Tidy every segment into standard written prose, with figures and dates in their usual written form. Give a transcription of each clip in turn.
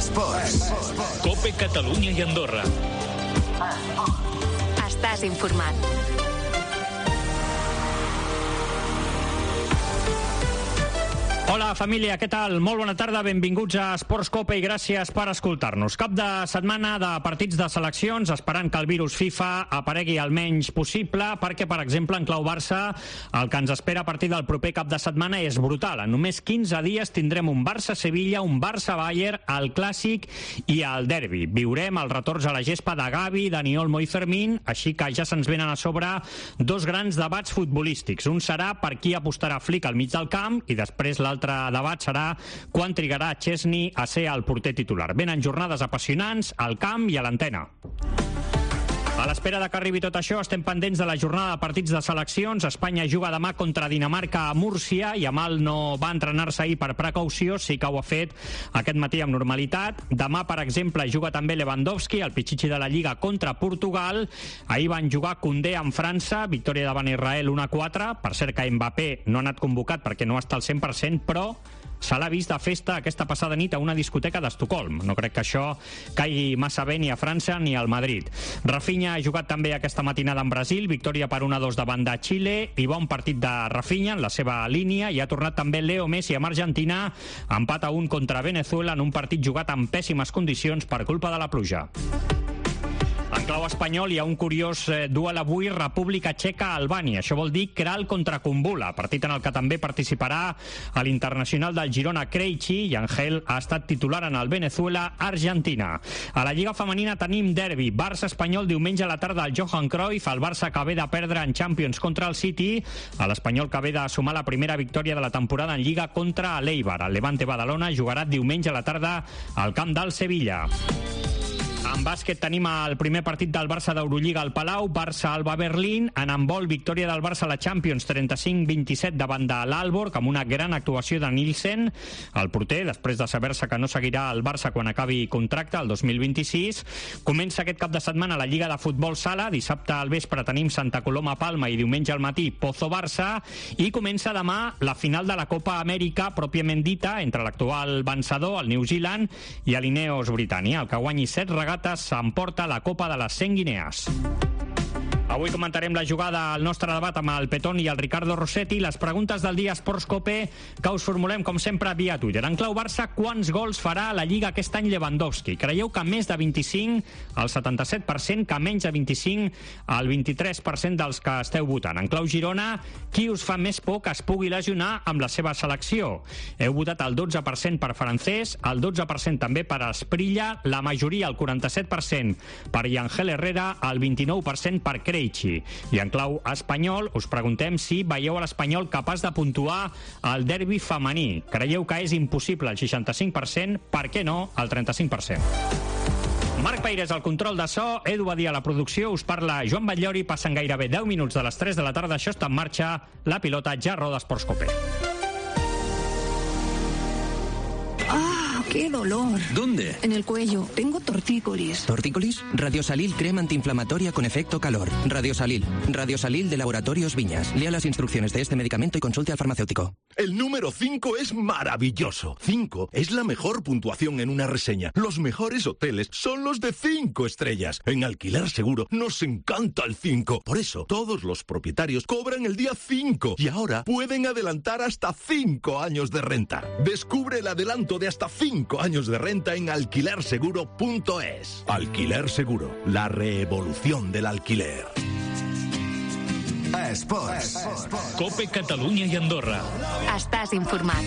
Esports. COPE Catalunya i Andorra. Estàs informat. Hola família, què tal? Molt bona tarda, benvinguts a Esports Cope i gràcies per escoltar-nos. Cap de setmana de partits de seleccions, esperant que el virus FIFA aparegui el menys possible, perquè, per exemple, en clau Barça, el que ens espera a partir del proper cap de setmana és brutal. En només 15 dies tindrem un Barça-Sevilla, un Barça-Bayern, el Clàssic i el Derbi. Viurem els retorns a la gespa de Gavi, Dani Olmo i Fermín, així que ja se'ns venen a sobre dos grans debats futbolístics. Un serà per qui apostarà Flick al mig del camp i després l'altre debat serà quan trigarà Chesney a ser el porter titular. Venen jornades apassionants al camp i a l'antena. A l'espera de que arribi tot això, estem pendents de la jornada de partits de seleccions. Espanya juga demà contra Dinamarca a Múrcia i Amal no va entrenar-se ahir per precaució, sí que ho ha fet aquest matí amb normalitat. Demà, per exemple, juga també Lewandowski, el pitxitxi de la Lliga, contra Portugal. Ahir van jugar Koundé amb França, victòria davant Israel 1-4. Per cert que Mbappé no ha anat convocat perquè no està al 100%, però se l'ha vist de festa aquesta passada nit a una discoteca d'Estocolm. No crec que això caigui massa bé ni a França ni al Madrid. Rafinha ha jugat també aquesta matinada en Brasil, victòria per 1-2 davant de Xile, i bon partit de Rafinha en la seva línia, i ha tornat també Leo Messi amb Argentina, empat a 1 contra Venezuela en un partit jugat en pèssimes condicions per culpa de la pluja. En clau espanyol hi ha un curiós duel avui, República Txeca-Albània. Això vol dir Kral contra Kumbula, partit en el que també participarà a l'internacional del Girona Krejci, i Angel ha estat titular en el Venezuela-Argentina. A la Lliga Femenina tenim derbi, Barça-Espanyol diumenge a la tarda al Johan Cruyff, el Barça que ve de perdre en Champions contra el City, a l'Espanyol que ve de sumar la primera victòria de la temporada en Lliga contra l'Eibar. El Levante Badalona jugarà diumenge a la tarda al camp del Sevilla. En bàsquet tenim el primer partit del Barça d'Eurolliga al Palau, Barça-Alba Berlín. En handbol, victòria del Barça a la Champions 35-27 davant de l'Aalborg, amb una gran actuació de Nielsen, el porter, després de saber-se que no seguirà el Barça quan acabi contracte el 2026. Comença aquest cap de setmana la Lliga de Futbol Sala. Dissabte al vespre tenim Santa Coloma Palma i diumenge al matí Pozo Barça, i comença demà la final de la Copa Amèrica pròpiament dita entre l'actual vencedor, el New Zealand, i l'Ineos Britània. El que guanyi 7 regates s'emporta la Copa de les 100 Guinees. Avui comentarem la jugada al nostre debat amb el Petón i el Ricardo Rossetti. Les preguntes del dia Esports Cope que us formulem, com sempre, via Twitter. En clau Barça, quants gols farà a la Lliga aquest any Lewandowski? Creieu que més de 25, el 77%, que menys de 25, el 23% dels que esteu votant? En clau Girona, qui us fa més por que es pugui lesionar amb la seva selecció? Heu votat el 12% per Francés, el 12% també per Asprilla, la majoria, el 47%, per Yangel Herrera, el 29% per Krejci. I en clau espanyol us preguntem si veieu a l'Espanyol capaç de puntuar el derbi femení. Creieu que és impossible el 65%, per què no el 35%? Marc Peirés al control de so, Edu Badia a la producció, us parla Joan Batllori. Passen gairebé 10 minuts de les 3 de la tarda, això està en marxa, la pilota ja roda Esports Cope. ¡Qué dolor! ¿Dónde? En el cuello. Tengo tortícolis. ¿Tortícolis? Radiosalil, crema antiinflamatoria con efecto calor. Radiosalil. Radiosalil de Laboratorios Viñas. Lea las instrucciones de este medicamento y consulte al farmacéutico. El número 5 es maravilloso. 5 es la mejor puntuación en una reseña. Los mejores hoteles son los de 5 estrellas. En Alquiler Seguro nos encanta el 5. Por eso, todos los propietarios cobran el día 5 y ahora pueden adelantar hasta 5 años de renta. Descubre el adelanto de hasta 5 años de renta en alquilerseguro.es. Alquiler Seguro, la revolución del alquiler. Esports. COPE Catalunya i Andorra. Estàs informat.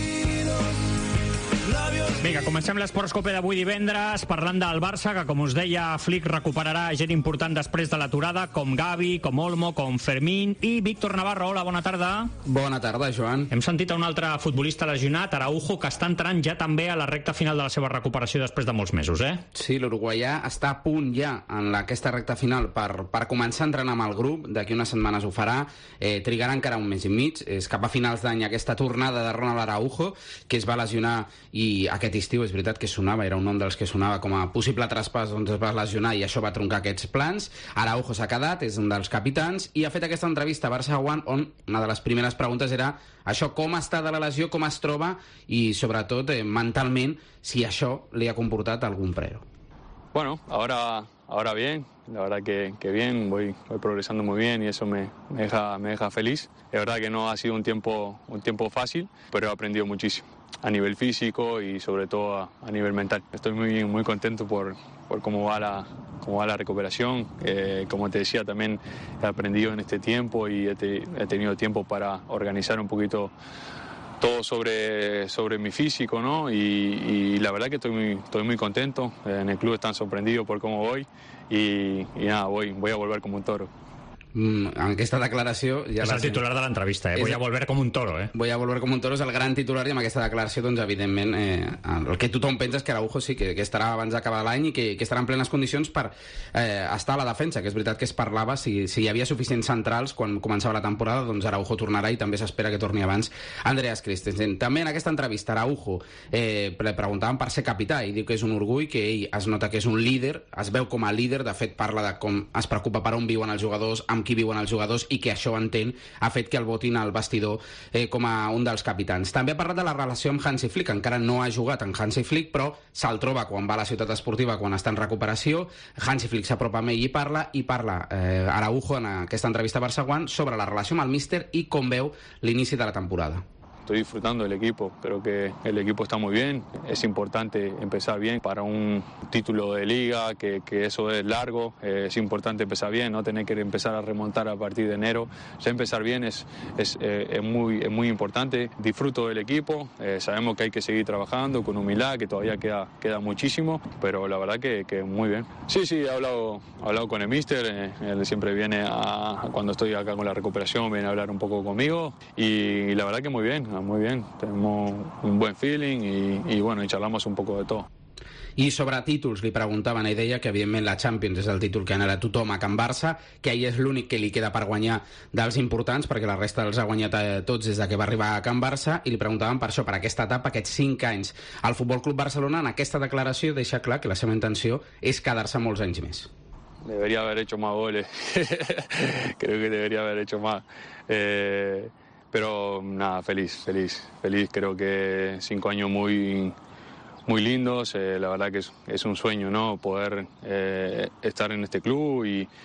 Vinga, comencem l'Esports Cope d'avui divendres parlant del Barça, que com us deia, Flick recuperarà gent important després de l'aturada, com Gavi, com Olmo, com Fermín i Víctor Navarro. Hola, bona tarda. Bona tarda, Joan. Hem sentit a un altre futbolista lesionat, Araujo, que està entrant ja també a la recta final de la seva recuperació després de molts mesos, eh? Sí, l'uruguaià està a punt ja en aquesta recta final per començar a entrenar amb el grup. D'aquí unes setmanes ho farà. Trigarà encara un mes i mig. És cap a finals d'any aquesta tornada de Ronald Araujo, que es va lesionar i aquest aquest estiu és veritat que sonava, era un nom dels que sonava com a possible traspàs, doncs es va lesionar i això va truncar aquests plans. Araujo s'ha quedat, és un dels capitans i ha fet aquesta entrevista a Barça One on una de les primeres preguntes era això, com està de la lesió, com es troba i sobretot mentalment si això li ha comportat algun preo. Bueno, ahora bien, la verdad que bien, voy progresando muy bien y eso me deja feliz. Es verdad que no ha sido un tiempo fácil, pero he aprendido muchísimo a nivel físico y sobre todo a nivel mental. Estoy muy contento por cómo va la recuperación. Como te decía, también he aprendido en este tiempo y he tenido tiempo para organizar un poquito todo sobre mi físico, ¿no? Y la verdad que estoy muy contento. En el club están sorprendidos por cómo voy y nada, voy a volver como un toro. En aquesta declaració... Ja és el titular de l'entrevista, Voy a volver com un toro, Voy a volver com un toro és el gran titular i amb aquesta declaració, doncs, evidentment, el que tothom pensa és que Araujo sí que estarà abans d'acabar l'any i que estarà en plenes condicions per estar a la defensa, que és veritat que es parlava si hi havia suficients centrals quan començava la temporada, doncs Araujo tornarà i també s'espera que torni abans Andreas Christensen. També en aquesta entrevista Araujo preguntaven per ser capità i diu que és un orgull, que ell es nota que és un líder, es veu com a líder, de fet parla de com es preocupa per on viuen els jugadors, amb qui viuen els jugadors i que això, entén, ha fet que el votin al vestidor com a un dels capitans. També ha parlat de la relació amb Hansi Flick, encara no ha jugat amb Hansi Flick, però se'l troba quan va a la ciutat esportiva, quan està en recuperació. Hansi Flick s'apropa amb ell i parla Araujo en aquesta entrevista a Barça One sobre la relació amb el míster i com veu l'inici de la temporada. Estoy disfrutando del equipo, creo que el equipo está muy bien, es importante empezar bien para un título de liga, que eso es largo, es importante empezar bien, no tener que empezar a remontar a partir de enero, ya empezar bien es muy importante. Disfruto del equipo, sabemos que hay que seguir trabajando con humildad, que todavía queda muchísimo, pero la verdad que muy bien. Sí, he hablado con el míster, él siempre viene cuando estoy acá con la recuperación, viene a hablar un poco conmigo y la verdad que muy bien, tenemos un buen feeling y bueno, y charlamos un poco de todo. I sobre títols li preguntaven, i deia que evidentment la Champions és el títol que anara tothom a Can Barça, que ell és l'únic que li queda per guanyar dels importants, perquè la resta els ha guanyat tots des de que va arribar a Can Barça, i li preguntaven per això, per aquesta etapa, aquests 5 anys. El Futbol Club Barcelona en aquesta declaració deixa clar que la seva intenció és quedar-se molts anys més. Debería haber hecho más goles. Creo que debería haber hecho más. Pero nada, feliz. Creo que 5 años muy lindos. La verdad que es un sueño, ¿no? Poder estar en este club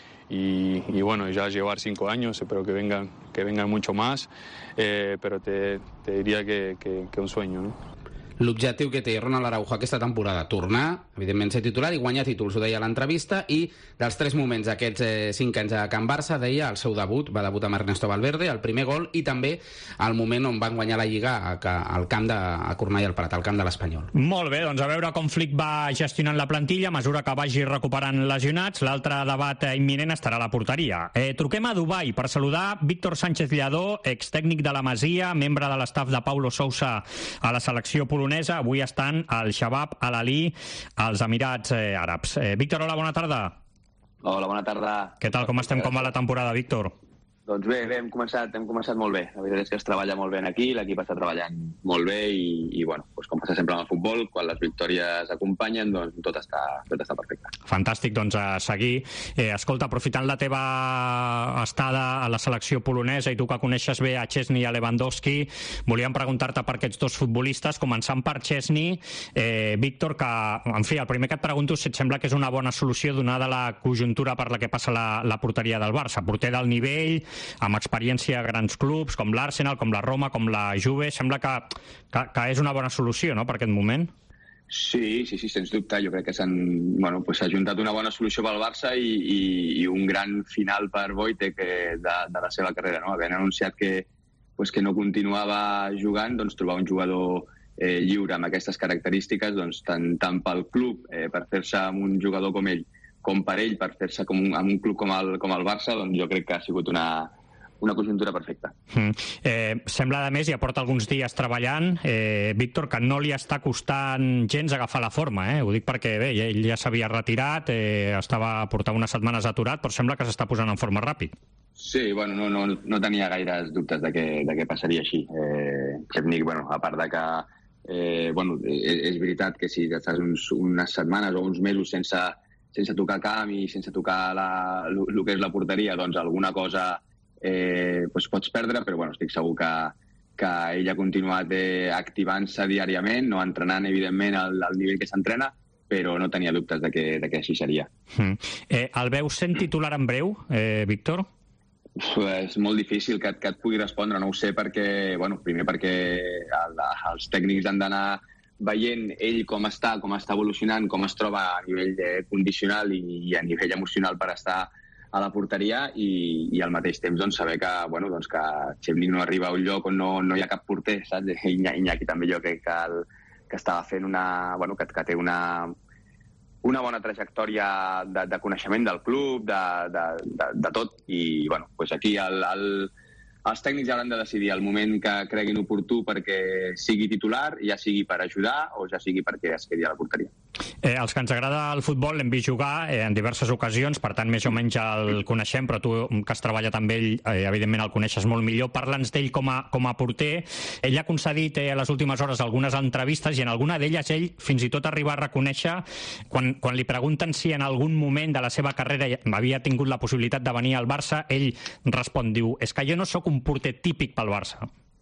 y bueno, ya llevar 5 años. Espero que vengan mucho más. Pero te diría que un sueño, ¿no? L'objectiu que té Ronald Araujo aquesta temporada, tornar, evidentment ser titular i guanyar títols, ho deia a l'entrevista, i dels 3 moments d'aquests 5 anys a Can Barça, deia el seu debut, va debutar amb Ernesto Valverde, el primer gol, i també el moment on van guanyar la Lliga al camp a Cornellà al Prat, al camp de l'Espanyol. Molt bé, doncs a veure com Flick va gestionant la plantilla a mesura que vagi recuperant lesionats. L'altre debat imminent estarà a la porteria. Truquem a Dubai per saludar Víctor Sánchez Lladó, extècnic de la Masia, membre de l'estaf de Paulo Sousa a la selecció polonesa. Avui estan al Shabab Al-Ali, als Emirats Àrabs. Víctor, hola, bona tarda. Hola, bona tarda. Què tal, com estem, com va la temporada, Víctor? Doncs bé, hem començat molt bé. La veritat és que es treballa molt bé aquí, l'equip està treballant molt bé i bueno, doncs com passa sempre amb el futbol, quan les victòries acompanyen, doncs tot està perfecte. Fantàstic, doncs a seguir. Escolta, aprofitant la teva estada a la selecció polonesa i tu que coneixes bé a Chesney i a Lewandowski, volíem preguntar-te per aquests dos futbolistes, començant per Chesney, Víctor, que, en fi, el primer que et pregunto si et sembla que és una bona solució donada la conjuntura per la que passa la porteria del Barça. Porter del nivell, amb experiència a grans clubs, com l'Arsenal, com la Roma, com la Juve, sembla que és una bona solució, no?, per aquest moment. Sí, sens dubte. Jo crec que s'ha juntat una bona solució pel Barça i un gran final per Wojtek de la seva carrera, no? Havent anunciat que no continuava jugant, doncs trobar un jugador lliure amb aquestes característiques, doncs tant pel club per fer-se amb un jugador com ell, com per ell per fer-se amb un club com el Barça, doncs jo crec que ha sigut una conjuntura perfecta. Sembla, a més, ja porta alguns dies treballant, Víctor, que no li està costant gens agafar la forma, Ho dic perquè, bé, ell ja s'havia retirat, portava unes setmanes aturat, però sembla que s'està posant en forma ràpid. Sí, bueno, no tenia gaires dubtes de què passaria així. Chesney, bueno, a part de que és veritat que si estàs unes setmanes o uns mesos sense tocar camp i sense tocar el que és la porteria, doncs alguna cosa pots perdre, però estic segur que ell ha continuat activant-se diàriament, no entrenant, evidentment, al nivell que s'entrena, però no tenia dubtes de que així seria. El veus sent titular en breu, Víctor? És molt difícil que et pugui respondre, no ho sé, primer perquè els tècnics han d'anar veient ell com està evolucionant, com es troba a nivell condicional i a nivell emocional per estar a la porteria i al mateix temps saber que Txepnik no arriba a un lloc on no hi ha cap porter, saps? Iñaki també jo crec que estava fent que té una bona trajectòria de coneixement del club, de tot, i aquí els tècnics hauran de decidir el moment que creguin oportú perquè sigui titular, ja sigui per ajudar o ja sigui perquè es quedi a la porteria. Els que ens agrada el futbol l'hem vist jugar en diverses ocasions, per tant més o menys el coneixem, però tu que has treballat amb ell evidentment el coneixes molt millor. Parla'ns d'ell com a porter. Ell ha concedit a les últimes hores algunes entrevistes i en alguna d'elles ell fins i tot arriba a reconèixer quan li pregunten si en algun moment de la seva carrera havia tingut la possibilitat de venir al Barça, ell respon, diu, és que jo no sóc un porter típic pel Barça.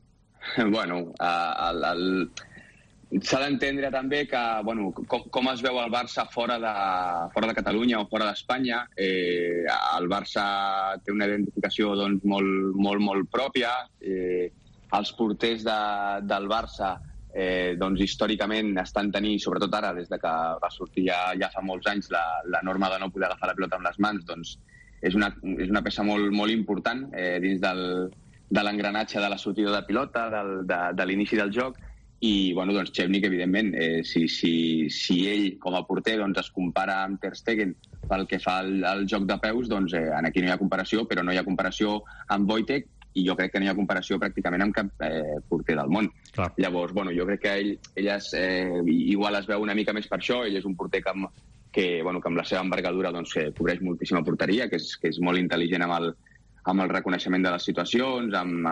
S'ha d'entendre també que com es veu el Barça fora de Catalunya o fora d'Espanya. El Barça té una identificació molt pròpia. Els porters del Barça històricament estan tenint, sobretot ara, des que va sortir ja fa molts anys la norma de no poder agafar la pilota amb les mans, és una peça molt important dins de l'engranatge de la sortida de pilota, de l'inici del joc. I Txepnik, evidentment, si ell com a porter es compara amb Ter Stegen pel que fa al joc de peus, aquí no hi ha comparació, però no hi ha comparació amb Wojtek i jo crec que no hi ha comparació pràcticament amb cap porter del món. Clar. Llavors, jo crec que ell igual es veu una mica més per això. Ell és un porter que amb la seva envergadura cobreix moltíssima porteria, que és molt intel·ligent amb el reconeixement de les situacions,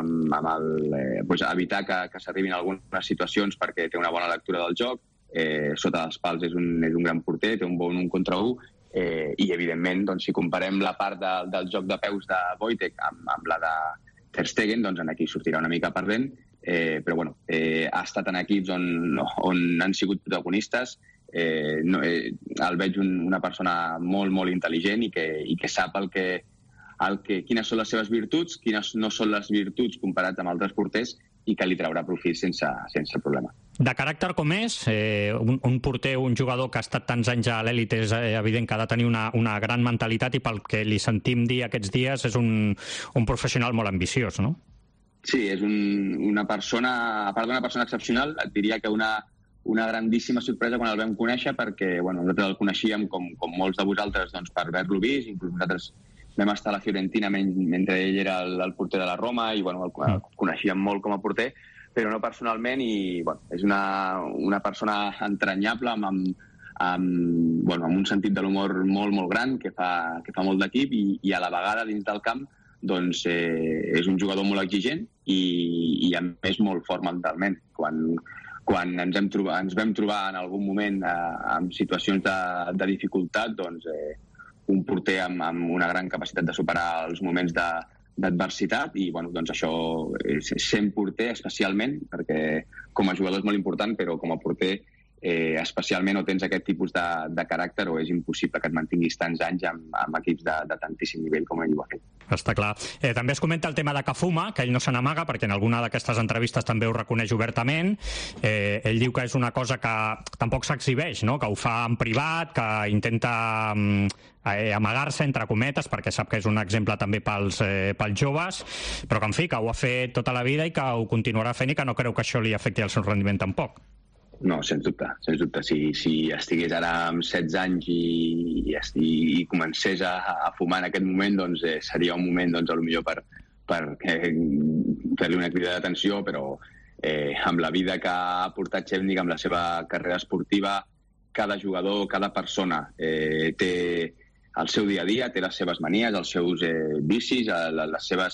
amb evitar que s'arribin algunes situacions perquè té una bona lectura del joc. Sota dels pals és un gran porter, té un bon 1 contra 1, i evidentment, si comparem la part del joc de peus de Wojtek amb la de Ter Stegen, aquí sortirà una mica perdent, però ha estat en equips on han sigut protagonistes. El veig una persona molt intel·ligent i que sap quines són les seves virtuts, quines no són les virtuts comparats amb altres porters i que li traurà profit sense problema. De caràcter com és, un porter, un jugador que ha estat tants anys a l'èlit, és evident que ha de tenir una gran mentalitat i pel que li sentim dir aquests dies és un professional molt ambiciós, no? Sí, és una persona, a part d'una persona excepcional, et diria que una grandíssima sorpresa quan el vam conèixer perquè nosaltres el coneixíem com molts de vosaltres per haver-lo vist, inclús nosaltres vam estar a la Fiorentina mentre ell era el porter de la Roma i el coneixíem molt com a porter, però no personalment, i és una persona entranyable amb un sentit de l'humor molt gran que fa molt d'equip i a la vegada dins del camp és un jugador molt exigent i a més molt fort mentalment. Quan ens vam trobar en algun moment en situacions de dificultat, un porter amb una gran capacitat de superar els moments d'adversitat i això sent porter especialment, perquè com a jugador és molt important, però com a porter especialment o tens aquest tipus de caràcter o és impossible que et mantinguis tants anys amb equips de tantíssim nivell com ell ho ha fet. Està clar. També es comenta el tema de que fuma, que ell no se n'amaga, perquè en alguna d'aquestes entrevistes també ho reconeix obertament. Ell diu que és una cosa que tampoc s'exhibeix, no? Que ho fa en privat, que intenta amagar-se, entre cometes, perquè sap que és un exemple també pels joves, però que, en fi, que ho ha fet tota la vida i que ho continuarà fent i que no creu que això li afecti el seu rendiment tampoc. No, sens dubte. Si estigués ara amb 16 anys i comencés a fumar en aquest moment, seria un moment, potser per fer-li una crida d'atenció, però amb la vida que ha portat Txepnik, amb la seva carrera esportiva, cada jugador, cada persona té el seu dia a dia, té les seves manies, els seus vicis, les seves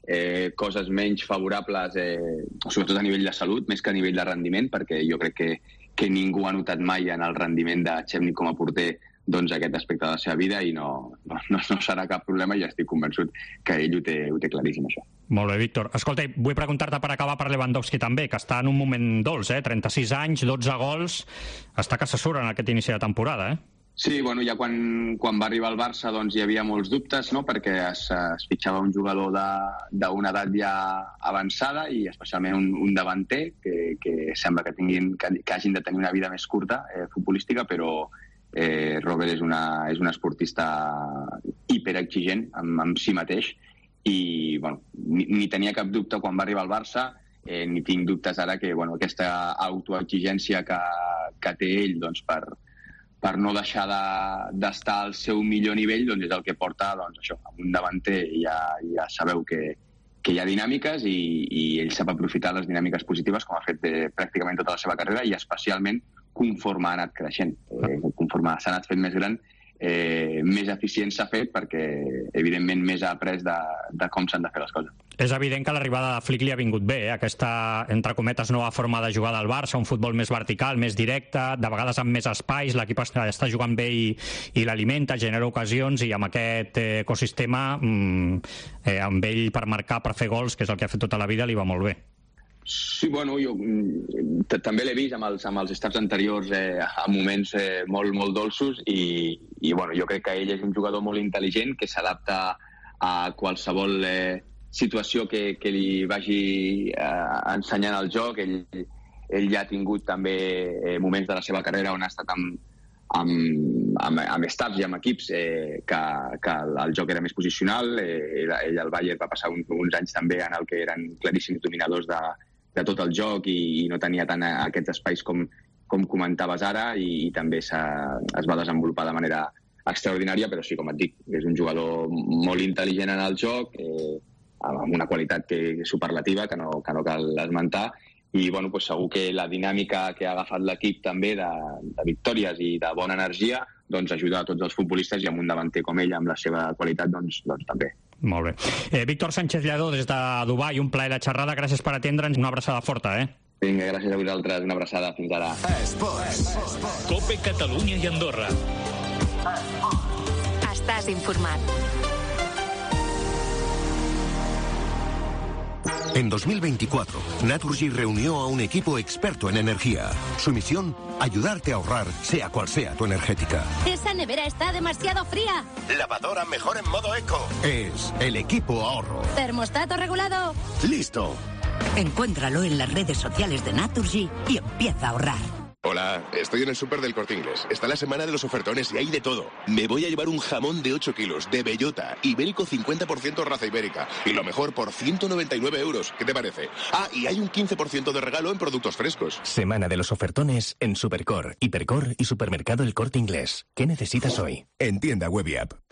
coses menys favorables, sobretot a nivell de salut, més que a nivell de rendiment, perquè jo crec que ningú ha notat mai en el rendiment de Txepnik com a porter doncs aquest aspecte de la seva vida i no serà cap problema i estic convençut que ell ho té claríssim, això. Molt bé, Víctor. Escolta, vull preguntar-te per acabar per Lewandowski també, que està en un moment dolç, 36 anys, 12 gols, està que se surt en aquest inici de temporada, Sí, bueno, ja quan va arribar al Barça doncs hi havia molts dubtes, no?, perquè es fitxava un jugador d'una edat ja avançada i especialment un davanter que sembla que hagin de tenir una vida més curta futbolística, però Robert és un esportista hiperexigent amb si mateix i bueno, ni tenia cap dubte quan va arribar al Barça, ni tinc dubtes ara que aquesta autoexigència que té ell doncs, per no deixar d'estar al seu millor nivell doncs és el que porta això, amb un davanter ja sabeu que hi ha dinàmiques i ell sap aprofitar les dinàmiques positives com ha fet pràcticament tota la seva carrera i especialment conforme ha anat creixent. Conforme s'ha anat fent més gran, més eficient s'ha fet perquè, evidentment, més ha après de com s'han de fer les coses. És evident que l'arribada de Flick li ha vingut bé, aquesta, entre cometes, nova forma de jugar del Barça, un futbol més vertical, més directe, de vegades amb més espais, l'equip està jugant bé i l'alimenta, genera ocasions i amb aquest ecosistema, amb ell per marcar, per fer gols, que és el que ha fet tota la vida, li va molt bé. Sí, bueno, jo també l'he vist amb els estaps anteriors a moments molt, molt dolços i bueno, jo crec que ell és un jugador molt intel·ligent que s'adapta a qualsevol situació que li vagi ensenyant el joc. Ell ja ha tingut també moments de la seva carrera on ha estat amb staffs i amb equips que el joc era més posicional. Ell al Bayern va passar uns anys també en el que eren claríssims dominadors de tot el joc i no tenia tant aquests espais com comentaves ara i també es va desenvolupar de manera extraordinària, però sí, com et dic, és un jugador molt intel·ligent en el joc, amb una qualitat superlativa que no cal esmentar i bueno, doncs segur que la dinàmica que ha agafat l'equip també de victòries i de bona energia doncs ajuda a tots els futbolistes i amb un davanter com ell amb la seva qualitat doncs també. Molt bé. Víctor Sánchez Lladó des de Dubai, un plaer la xerrada, gràcies per atendre'ns, una abraçada forta, Vinga, gràcies a vosaltres, una abraçada, fins ara. COPE Catalunya i Andorra. Estàs informat. En 2024, Naturgy reunió a un equipo experto en energía. Su misión, ayudarte a ahorrar, sea cual sea tu energética. Esa nevera está demasiado fría. Lavadora mejor en modo eco. Es el equipo ahorro. Termostato regulado. ¡Listo! Encuéntralo en las redes sociales de Naturgy y empieza a ahorrar. Hola, estoy en el súper del Corte Inglés. Está la semana de los ofertones y hay de todo. Me voy a llevar un jamón de 8 kilos, de bellota, ibérico 50% raza ibérica. Y lo mejor, por 199 euros. ¿Qué te parece? Ah, y hay un 15% de regalo en productos frescos. Semana de los ofertones en Supercor, Hipercor y Supermercado El Corte Inglés. ¿Qué necesitas hoy? En tienda web y app.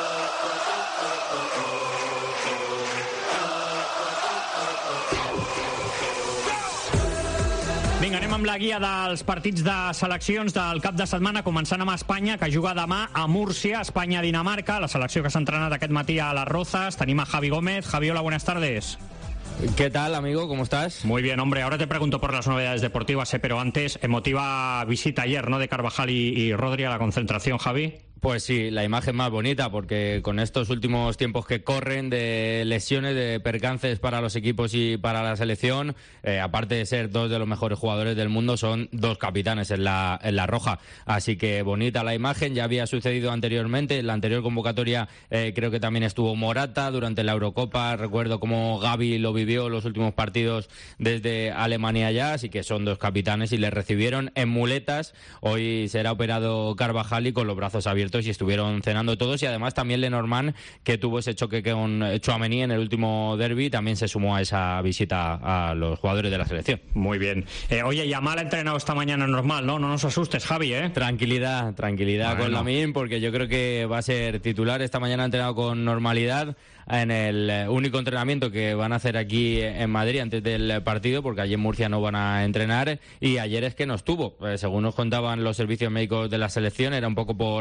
Vinga, anem amb la guia dels partits de seleccions del cap de setmana, començant amb Espanya, que juga demà a Múrcia, Espanya-Dinamarca, la selecció que s'ha entrenat aquest matí a Las Rozas. Tenim a Javi Gómez. Javi, hola, buenas tardes. ¿Qué tal, amigo? ¿Cómo estás? Muy bien, hombre. Ahora te pregunto por las novedades deportivas, pero antes, emotiva visita ayer, ¿no?, de Carvajal y Rodri a la concentración, Javi. Pues sí, la imagen más bonita, porque con estos últimos tiempos que corren de lesiones, de percances para los equipos y para la selección, aparte de ser dos de los mejores jugadores del mundo, son dos capitanes en la roja. Así que bonita la imagen, ya había sucedido anteriormente, en la anterior convocatoria creo que también estuvo Morata, durante la Eurocopa recuerdo cómo Gavi lo vivió los últimos partidos desde Alemania ya, así que son dos capitanes y le recibieron en muletas. Hoy será operado Carvajal y con los brazos abiertos y estuvieron cenando todos, y además también Lenormand, que tuvo ese choque con Tchouaméni en el último derbi, también se sumó a esa visita a los jugadores de la selección. Muy bien. Oye, Yamal ha entrenado esta mañana normal, ¿no? No nos asustes, Javi, Tranquilidad bueno, con Lamine, porque yo creo que va a ser titular. Esta mañana ha entrenado con normalidad en el único entrenamiento que van a hacer aquí en Madrid antes del partido, porque allí en Murcia no van a entrenar, y ayer es que no estuvo, según nos contaban los servicios médicos de la selección, era un poco por precaución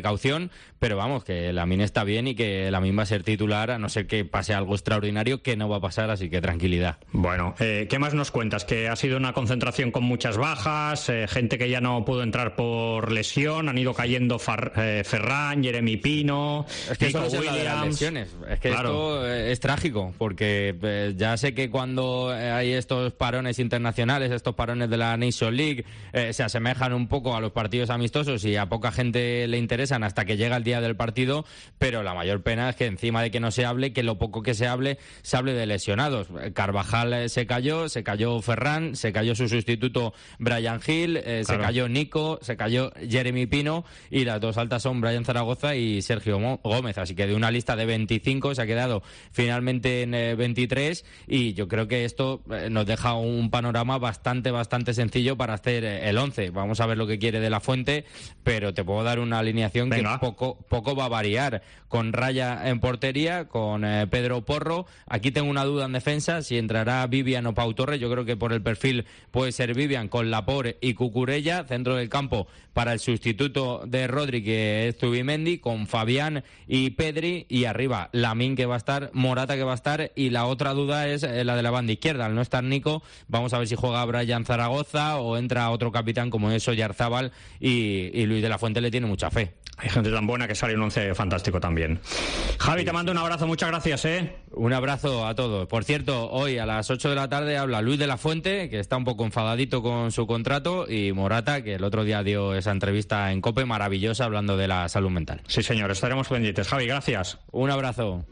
precaución, pero vamos, que Lamine está bien y que Lamine va a ser titular, a no ser que pase algo extraordinario, que no va a pasar, así que tranquilidad. Bueno, ¿qué más nos cuentas? Que ha sido una concentración con muchas bajas, gente que ya no pudo entrar por lesión, han ido cayendo Ferran, Jeremy Pino, es que Nico eso no Williams. las lesiones. Es que esto es trágico, porque ya sé que cuando hay estos parones internacionales, estos parones de la Nation League, se asemejan un poco a los partidos amistosos y a poca gente le interesan hasta que llega el día del partido, pero la mayor pena es que encima de que no se hable, que lo poco que se hable de lesionados. Carvajal se cayó Ferran, se cayó su sustituto Bryan Gil, se cayó Nico, se cayó Jeremy Pino, y las dos altas son Brian Zaragoza y Sergio Gómez, así que de una lista de 25 se ha quedado finalmente en 23, y yo creo que esto nos deja un panorama bastante sencillo para hacer el 11. Vamos a ver lo que quiere De La Fuente, pero te puedo dar una alineación que poco va a variar, con Raya en portería, con Pedro Porro. Aquí tengo una duda en defensa, si entrará Vivian o Pau Torres. Yo creo que por el perfil puede ser Vivian, con Laporte y Cucurella. Centro del campo para el sustituto de Rodri, que es Zubimendi, con Fabián y Pedri, y arriba Lamine, que va a estar, Morata, que va a estar, y la otra duda es la de la banda izquierda. Al no estar Nico, vamos a ver si juega Brian Zaragoza o entra otro capitán como es Oyarzábal, y Luis de la Fuente le tiene mucha fe. Hay gente tan buena que sale un 11 fantástico también. Javi, te mando un abrazo, muchas gracias, Un abrazo a todos. Por cierto, hoy a las 8 de la tarde habla Luis de la Fuente, que está un poco enfadadito con su contrato, y Morata, que el otro día dio esa entrevista en COPE maravillosa hablando de la salud mental. Sí, señor, estaremos pendientes. Javi, gracias. Un abrazo.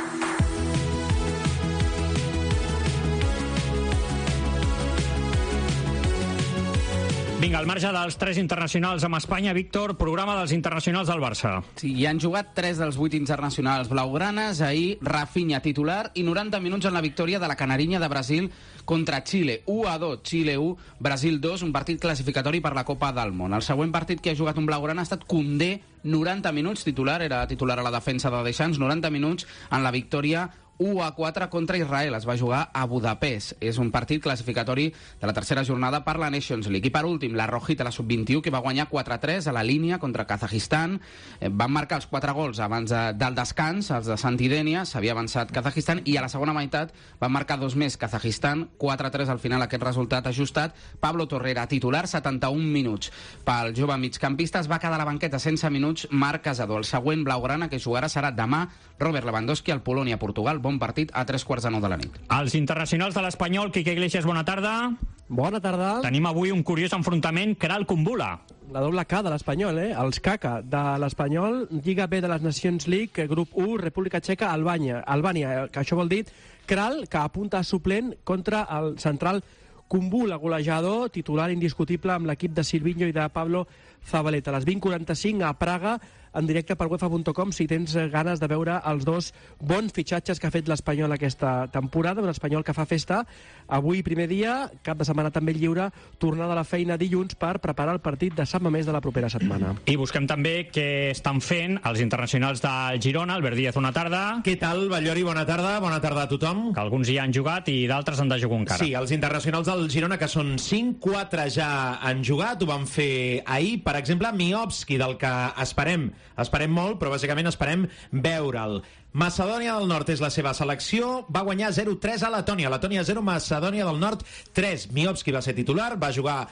Vinga, al marge dels 3 internacionals amb Espanya, Víctor, programa dels internacionals del Barça. Sí, hi han jugat 3 dels 8 internacionals blaugranes. Ahir, Rafinha titular i 90 minuts en la victòria de la Canarinya de Brasil contra Xile. 1-2, Xile 1, Brasil 2, un partit classificatori per la Copa del Món. El següent partit que ha jugat un blaugrana ha estat Koundé, 90 minuts titular, era titular a la defensa de Deschamps, 90 minuts en la victòria 1-4 contra Israel. Es va jugar a Budapest. És un partit classificatori de la tercera jornada per la Nations League. I per últim, la Rojita, la sub-21, que va guanyar 4-3 a la línia contra Kazajistan. Van marcar els 4 gols abans del descans, els de Santidènia. S'havia avançat Kazajistan, i a la segona meitat van marcar 2 més Kazajistan. 4-3 al final, aquest resultat ajustat. Pablo Torreira, titular, 71 minuts. Pel jove migcampista es va quedar a la banqueta sense minuts Marc Casador. El següent blaugrana que jugarà serà demà, Robert Lewandowski, al Polònia-Portugal. Bon partit a 3:45 de la nit. Els internacionals de l'Espanyol, Quique Iglesias, bona tarda. Bona tarda. Tenim avui un curiós enfrontament, Queralt-Kumbula. La doble K de l'Espanyol, Els Caca de l'Espanyol, Lliga B de les Nations League, grup 1, República Txeca, Albània, que això vol dir Queralt, que apunta a suplent contra el central Kumbula, golejador, titular indiscutible amb l'equip de Silvinho i de Pablo Zabaleta. A les 20:45 a Praga, en directe per UEFA.com, si tens ganes de veure els dos bons fitxatges que ha fet l'Espanyol aquesta temporada. Un Espanyol que fa festa avui, primer dia, cap de setmana també lliure, tornada a la feina dilluns per preparar el partit de Sant Mamés de la propera setmana. I busquem també què estan fent els internacionals del Girona. Albert Díaz, bona tarda. Què tal, Ballori? Bona tarda a tothom. Que alguns hi han jugat i d'altres han de jugar encara. Sí, els internacionals del Girona, que són 5, 4 ja han jugat, ho van fer ahir. Per exemple, Miovski, del que esperem molt, però bàsicament esperem veure'l. Macedònia del Nord és la seva selecció, va guanyar 0-3 a Letònia. Letònia 0, Macedònia del Nord 3. Miovski va ser titular, va jugar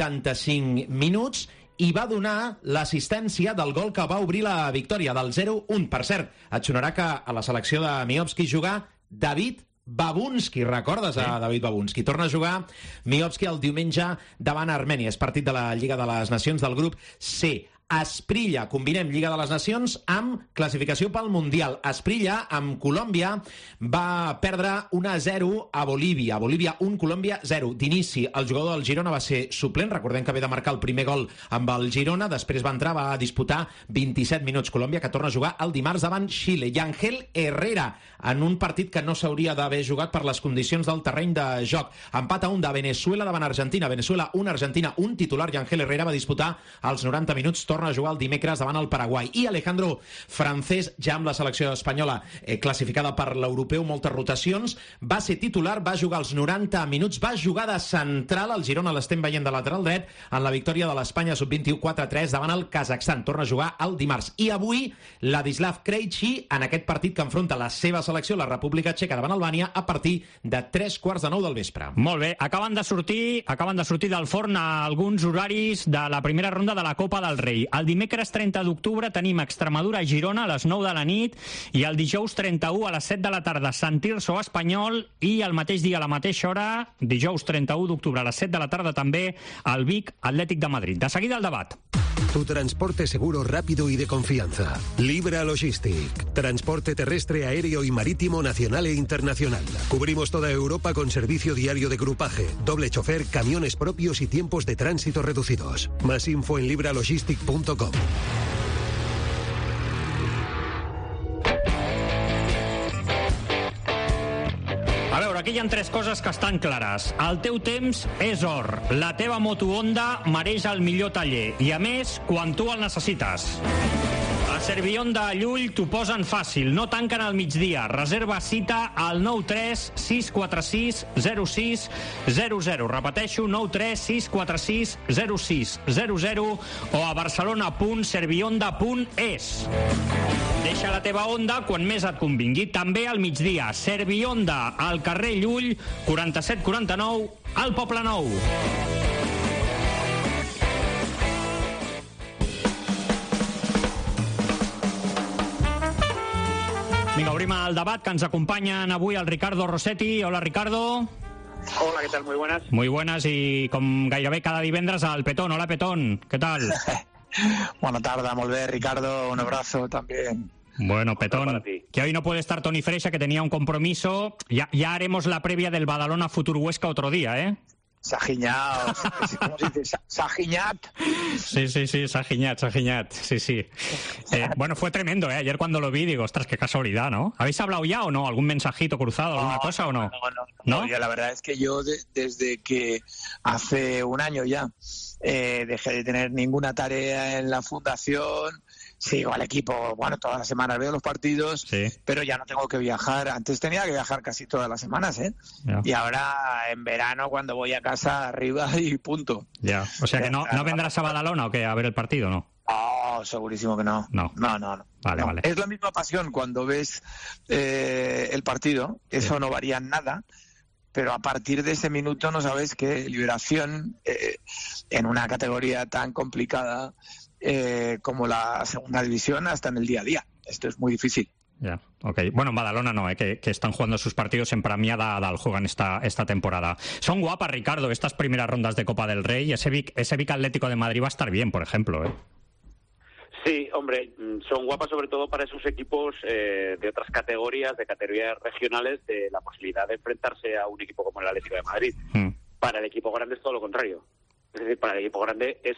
85 minuts i va donar l'assistència del gol que va obrir la victòria, del 0-1. Per cert, et sonarà que a la selecció de Miovski juga David Babunski, recordes a David Babunski? Torna a jugar Miovski el diumenge davant Armènia. És partit de la Lliga de les Nacions del grup C. Esprilla, combinem Lliga de les Nacions amb classificació pel Mundial. Esprilla, amb Colòmbia, va perdre 1-0 a Bolívia. Bolívia 1, Colòmbia 0. D'inici, el jugador del Girona va ser suplent. Recordem que ve de marcar el primer gol amb el Girona. Després va entrar, va disputar 27 minuts. Colòmbia, que torna a jugar el dimarts davant Xile. I Ángel Herrera, en un partit que no s'hauria d'haver jugat per les condicions del terreny de joc. Empat a 1 de Venezuela davant Argentina. Venezuela 1, Argentina 1. Titular, i Ángel Herrera va disputar els 90 minuts. Torna torna a jugar el dimecres davant el Paraguai. I Alejandro Francés, ja amb la selecció espanyola classificada per l'europeu, moltes rotacions, va ser titular, va jugar els 90 minuts, va jugar de central, el Girona l'estem veient de lateral dret, en la victòria de l'Espanya sub-21 4-3 davant el Kazakhstan. Torna a jugar el dimarts. I avui, Ladislav Krejci, en aquest partit que enfronta la seva selecció, la República Txeca davant Albània, a partir de 3:45 del vespre. Molt bé, acaben de sortir del forn alguns horaris de la primera ronda de la Copa del Rei. El dimecres 30 d'octubre tenim Extremadura-Girona a les 9 de la nit i el dijous 31 a les 7 de la tarda Sant Tirso Espanyol i el mateix dia a la mateixa hora, dijous 31 d'octubre a les 7 de la tarda també, el Vic Atlètic de Madrid. De seguida el debat. Tu transporte seguro, rápido y de confianza. Libra Logistic. Transporte terrestre, aéreo y marítimo nacional e internacional. Cubrimos toda Europa con servicio diario de grupaje, doble chofer, camiones propios y tiempos de tránsito reducidos. Más info en libralogistic.com. A veure, aquí hi ha tres coses que estan clares. El teu temps és or. La teva moto Honda mereix el millor taller. I a més, quan tu el necessites. A Servihonda a Llull t'ho posen fàcil. No tanquen al migdia. Reserva cita al 93 646 06 00. Repeteixo, 93 646 06 00 o a barcelona.servihonda.es. Deixa la teva Honda quan més et convingui. També al migdia. Servihonda, al carrer Llull, 4749, al Poble Nou. Vinga, obrim el debat, que ens acompanyen avui el Ricardo Rossetti. Hola, Ricardo. Hola, ¿qué tal? Muy buenas. Muy buenas, y com gairebé cada divendres al Petón. Hola, Petón, ¿qué tal? Buenas tardes, molt bé, Ricardo, un abrazo también. Bueno, Petón, que hoy no puede estar Toni Freixa, que tenía un compromiso. Ya haremos la previa del Badalona Futur Huesca otro día, ¿eh? S'ha giñado, ¿cómo se dice? ¿S'ha giñat? Sí, s'ha giñat, sí. Bueno, fue tremendo, ¿eh? Ayer cuando lo vi, digo, ostras, qué casualidad, ¿no? ¿Habéis hablado ya o no? ¿Algún mensajito cruzado, alguna cosa o no? No, la verdad es que yo desde que hace un año ya dejé de tener ninguna tarea en la fundación, sigo al equipo, bueno, todas las semanas veo los partidos, sí, pero ya no tengo que viajar. Antes tenía que viajar casi todas las semanas, ¿eh? Ya. Y ahora en verano, cuando voy a casa, arriba y punto. Ya, o sea que no vendrás a Badalona o qué, a ver el partido, ¿no? Oh, segurísimo que no. No. Vale. Es la misma pasión cuando ves el partido, eso no varía en nada, pero a partir de ese minuto no sabes qué liberación en una categoría tan complicada como la segunda división, hasta en el día a día. Esto es muy difícil. Ya, ok. Bueno, en Badalona no, que están jugando sus partidos en Premià de Dalt, juegan esta temporada. Son guapas, Ricardo, estas primeras rondas de Copa del Rey. Ese Vic Atlético de Madrid va a estar bien, por ejemplo, ¿eh? Sí, hombre, son guapas sobre todo para esos equipos de otras categorías regionales, de la posibilidad de enfrentarse a un equipo como el Atlético de Madrid. Para el equipo grande es todo lo contrario. Es decir, para el equipo grande es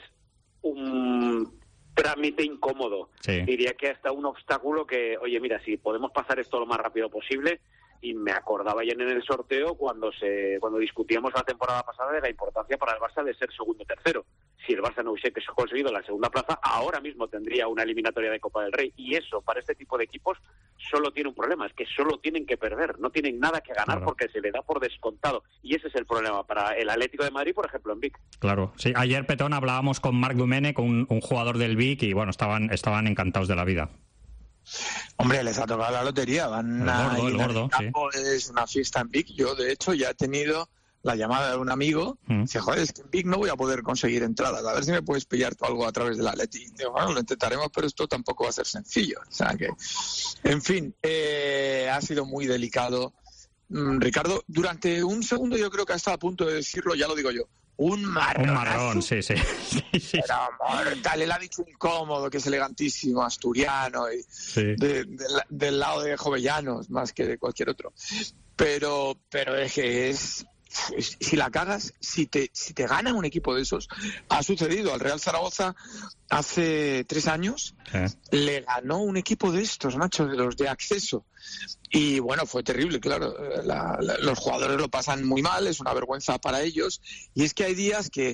un trámite incómodo. Sí. Diría que hasta un obstáculo que, oye, mira, si podemos pasar esto lo más rápido posible. Y me acordaba ya en el sorteo cuando discutíamos la temporada pasada de la importancia para el Barça de ser segundo o tercero. Si el Barça no hubiese conseguido la segunda plaza, ahora mismo tendría una eliminatoria de Copa del Rey. Y eso, para este tipo de equipos, solo tiene un problema, es que solo tienen que perder, no tienen nada que ganar, claro, porque se le da por descontado. Y ese es el problema para el Atlético de Madrid, por ejemplo, en Vic. Claro, sí. Ayer, Petón, hablábamos con Marc Domènech, un jugador del Vic, y bueno, estaban encantados de la vida. Hombre, les ha tocado la lotería, van el gordo, campo, sí. Es una fiesta en Vic. Yo, de hecho, ya he tenido la llamada de un amigo. Dice, joder, es que en Vic no voy a poder conseguir entradas, a ver si me puedes pillar tú algo a través del Atleti. Digo, bueno, lo intentaremos, pero esto tampoco va a ser sencillo. O sea que, en fin, ha sido muy delicado. Ricardo, durante un segundo yo creo que ha estado a punto de decirlo, ya lo digo yo. Un marrón, sí. Pero mortal, él ha dicho incómodo, que es elegantísimo, asturiano, y sí, del lado de Jovellanos, más que de cualquier otro. Pero es que si la cagas, si te gana un equipo de esos, ha sucedido al Real Zaragoza hace 3 años, le ganó un equipo de estos, macho, de los de acceso. Y bueno, fue terrible, claro. Los jugadores lo pasan muy mal, es una vergüenza para ellos. Y es que hay días que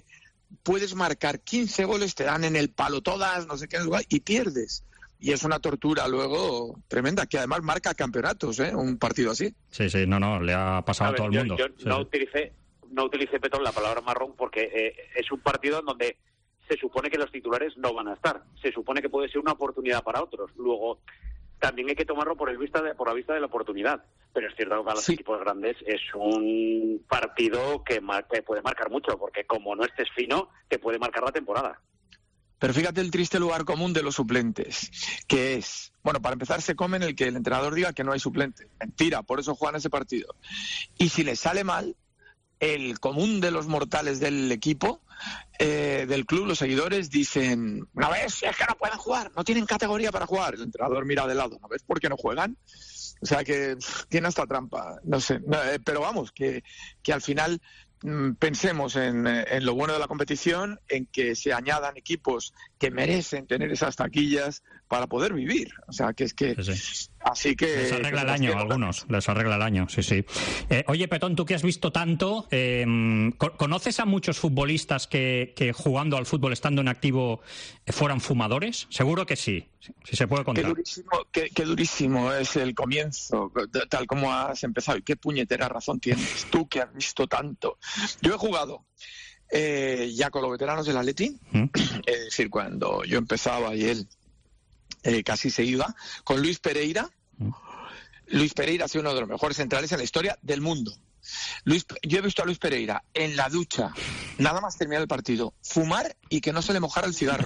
puedes marcar 15 goles, te dan en el palo todas, no sé qué, y pierdes. Y es una tortura luego tremenda, que además marca campeonatos, un partido así. Sí, no, le ha pasado a todo el mundo. Yo no utilicé, Petón, la palabra marrón porque es un partido en donde se supone que los titulares no van a estar. Se supone que puede ser una oportunidad para otros. Luego, también hay que tomarlo por la vista de la oportunidad. Pero es cierto que para los equipos grandes es un partido que puede marcar mucho, porque como no estés fino, te puede marcar la temporada. Pero fíjate el triste lugar común de los suplentes, que es, bueno, para empezar se comen el que el entrenador diga que no hay suplente. Mentira, por eso juegan ese partido. Y si les sale mal, el común de los mortales del equipo, del club, los seguidores, dicen, ¿no ves? Es que no pueden jugar, no tienen categoría para jugar. El entrenador mira de lado, ¿no ves por qué no juegan? O sea que tiene esta trampa, no sé. Pero vamos, que al final pensemos en lo bueno de la competición, en que se añadan equipos que merecen tener esas taquillas para poder vivir. O sea, que es que... Sí. Así que... Les arregla el año a algunos, les arregla el año, sí. Oye, Petón, tú que has visto tanto, ¿conoces a muchos futbolistas que jugando al fútbol, estando en activo, fueran fumadores? Seguro que sí, si se puede contar. Qué durísimo es el comienzo, tal como has empezado. Y qué puñetera razón tienes tú, que has visto tanto. Yo he jugado ya con los veteranos del Atleti, es decir, cuando yo empezaba y él casi se iba, con Luis Pereira. Luis Pereira ha sido uno de los mejores centrales en la historia del mundo. Yo he visto a Luis Pereira en la ducha, nada más terminar el partido, fumar y que no se le mojara el cigarro.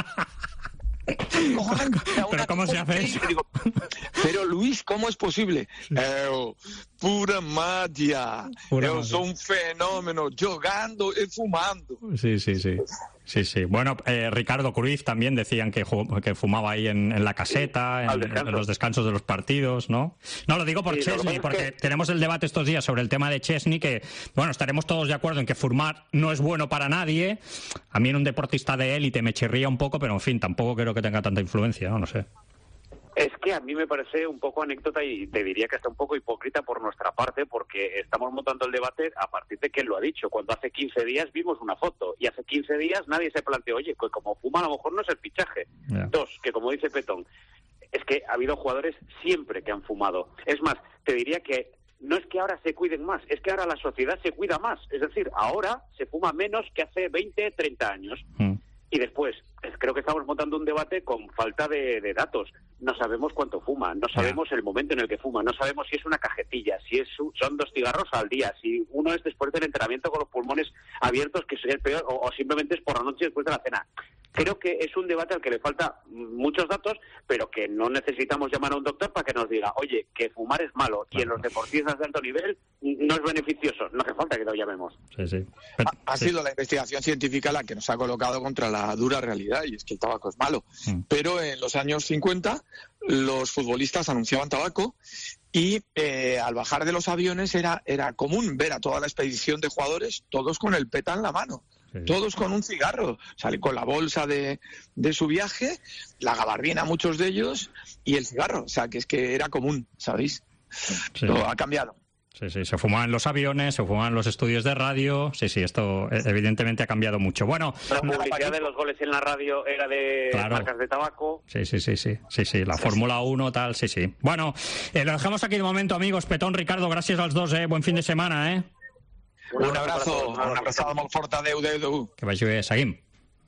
¿Pero cómo se hace eso? Pero Luis, ¿cómo es posible? Pura magia. Son un fenómeno, jugando y fumando. Sí. Bueno, Ricardo Cruyff también decían que fumaba ahí en la caseta, en los descansos de los partidos, ¿no? No, lo digo por Chesney, porque tenemos el debate estos días sobre el tema de Chesney, que, bueno, estaremos todos de acuerdo en que fumar no es bueno para nadie. A mí en un deportista de élite me chirría un poco, pero en fin, tampoco creo que tenga tanta influencia, ¿no? No sé. Es que a mí me parece un poco anécdota y te diría que está un poco hipócrita por nuestra parte, porque estamos montando el debate a partir de que él lo ha dicho. Cuando hace 15 días vimos una foto y hace 15 días nadie se planteó, oye, pues como fuma a lo mejor no es el fichaje. Yeah. Dos, que como dice Petón, es que ha habido jugadores siempre que han fumado. Es más, te diría que no es que ahora se cuiden más, es que ahora la sociedad se cuida más. Es decir, ahora se fuma menos que hace 20, 30 años. Y después, creo que estamos montando un debate con falta de datos. No sabemos cuánto fuma, no sabemos el momento en el que fuma, no sabemos si es una cajetilla, si son 2 cigarros al día, si uno es después del entrenamiento con los pulmones abiertos, que es el peor, o simplemente es por la noche después de la cena. Creo que es un debate al que le falta muchos datos, pero que no necesitamos llamar a un doctor para que nos diga, oye, que fumar es malo, y en los deportistas de alto nivel no es beneficioso. No hace falta que lo llamemos. Sí. Ha sido la investigación científica la que nos ha colocado contra la dura realidad, y es que el tabaco es malo. Pero en los años 50 los futbolistas anunciaban tabaco y al bajar de los aviones era común ver a toda la expedición de jugadores, todos con el peta en la mano. Todos con un cigarro, sale con la bolsa de su viaje, la gabardina muchos de ellos y el cigarro, o sea que es que era común, ¿sabéis? Todo ha cambiado. Sí, se fumaban en los aviones, se fumaban en los estudios de radio, sí, esto evidentemente ha cambiado mucho. Bueno, la publicidad de los goles en la radio era de marcas de tabaco. Sí, la Fórmula 1, tal, sí. Bueno, lo dejamos aquí de momento, amigos. Petón, Ricardo, gràcies als dos, buen fin de semana, Un abrazo, una abraçada molt forta, adeu. Que vagi bé, seguim.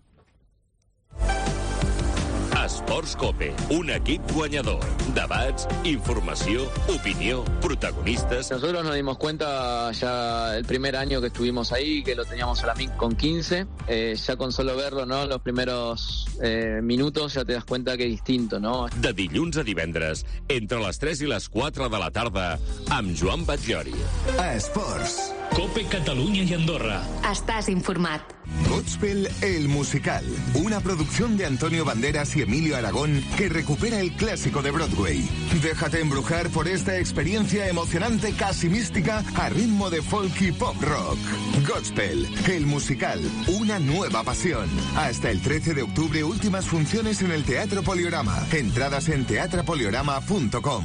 Esports Cope, un equip guanyador. Debats, informació, opinió, protagonistas. Nosotros nos dimos cuenta ya el primer año que estuvimos ahí, que lo teníamos a la MIC con 15. Ya con solo verlo, ¿no? Los primeros minutos ya te das cuenta que es distinto, ¿no? De dilluns a divendres, entre les 3 i les 4 de la tarda, amb Joan Batllori. Esports. Cope Catalunya y Andorra. Estás informat. Godspell, el musical. Una producción de Antonio Banderas y Emilio Aragón que recupera el clásico de Broadway. Déjate embrujar por esta experiencia emocionante, casi mística, a ritmo de folk y pop rock. Godspell, el musical. Una nueva pasión. Hasta el 13 de octubre, últimas funciones en el Teatro Poliorama. Entradas en teatrapoliorama.com.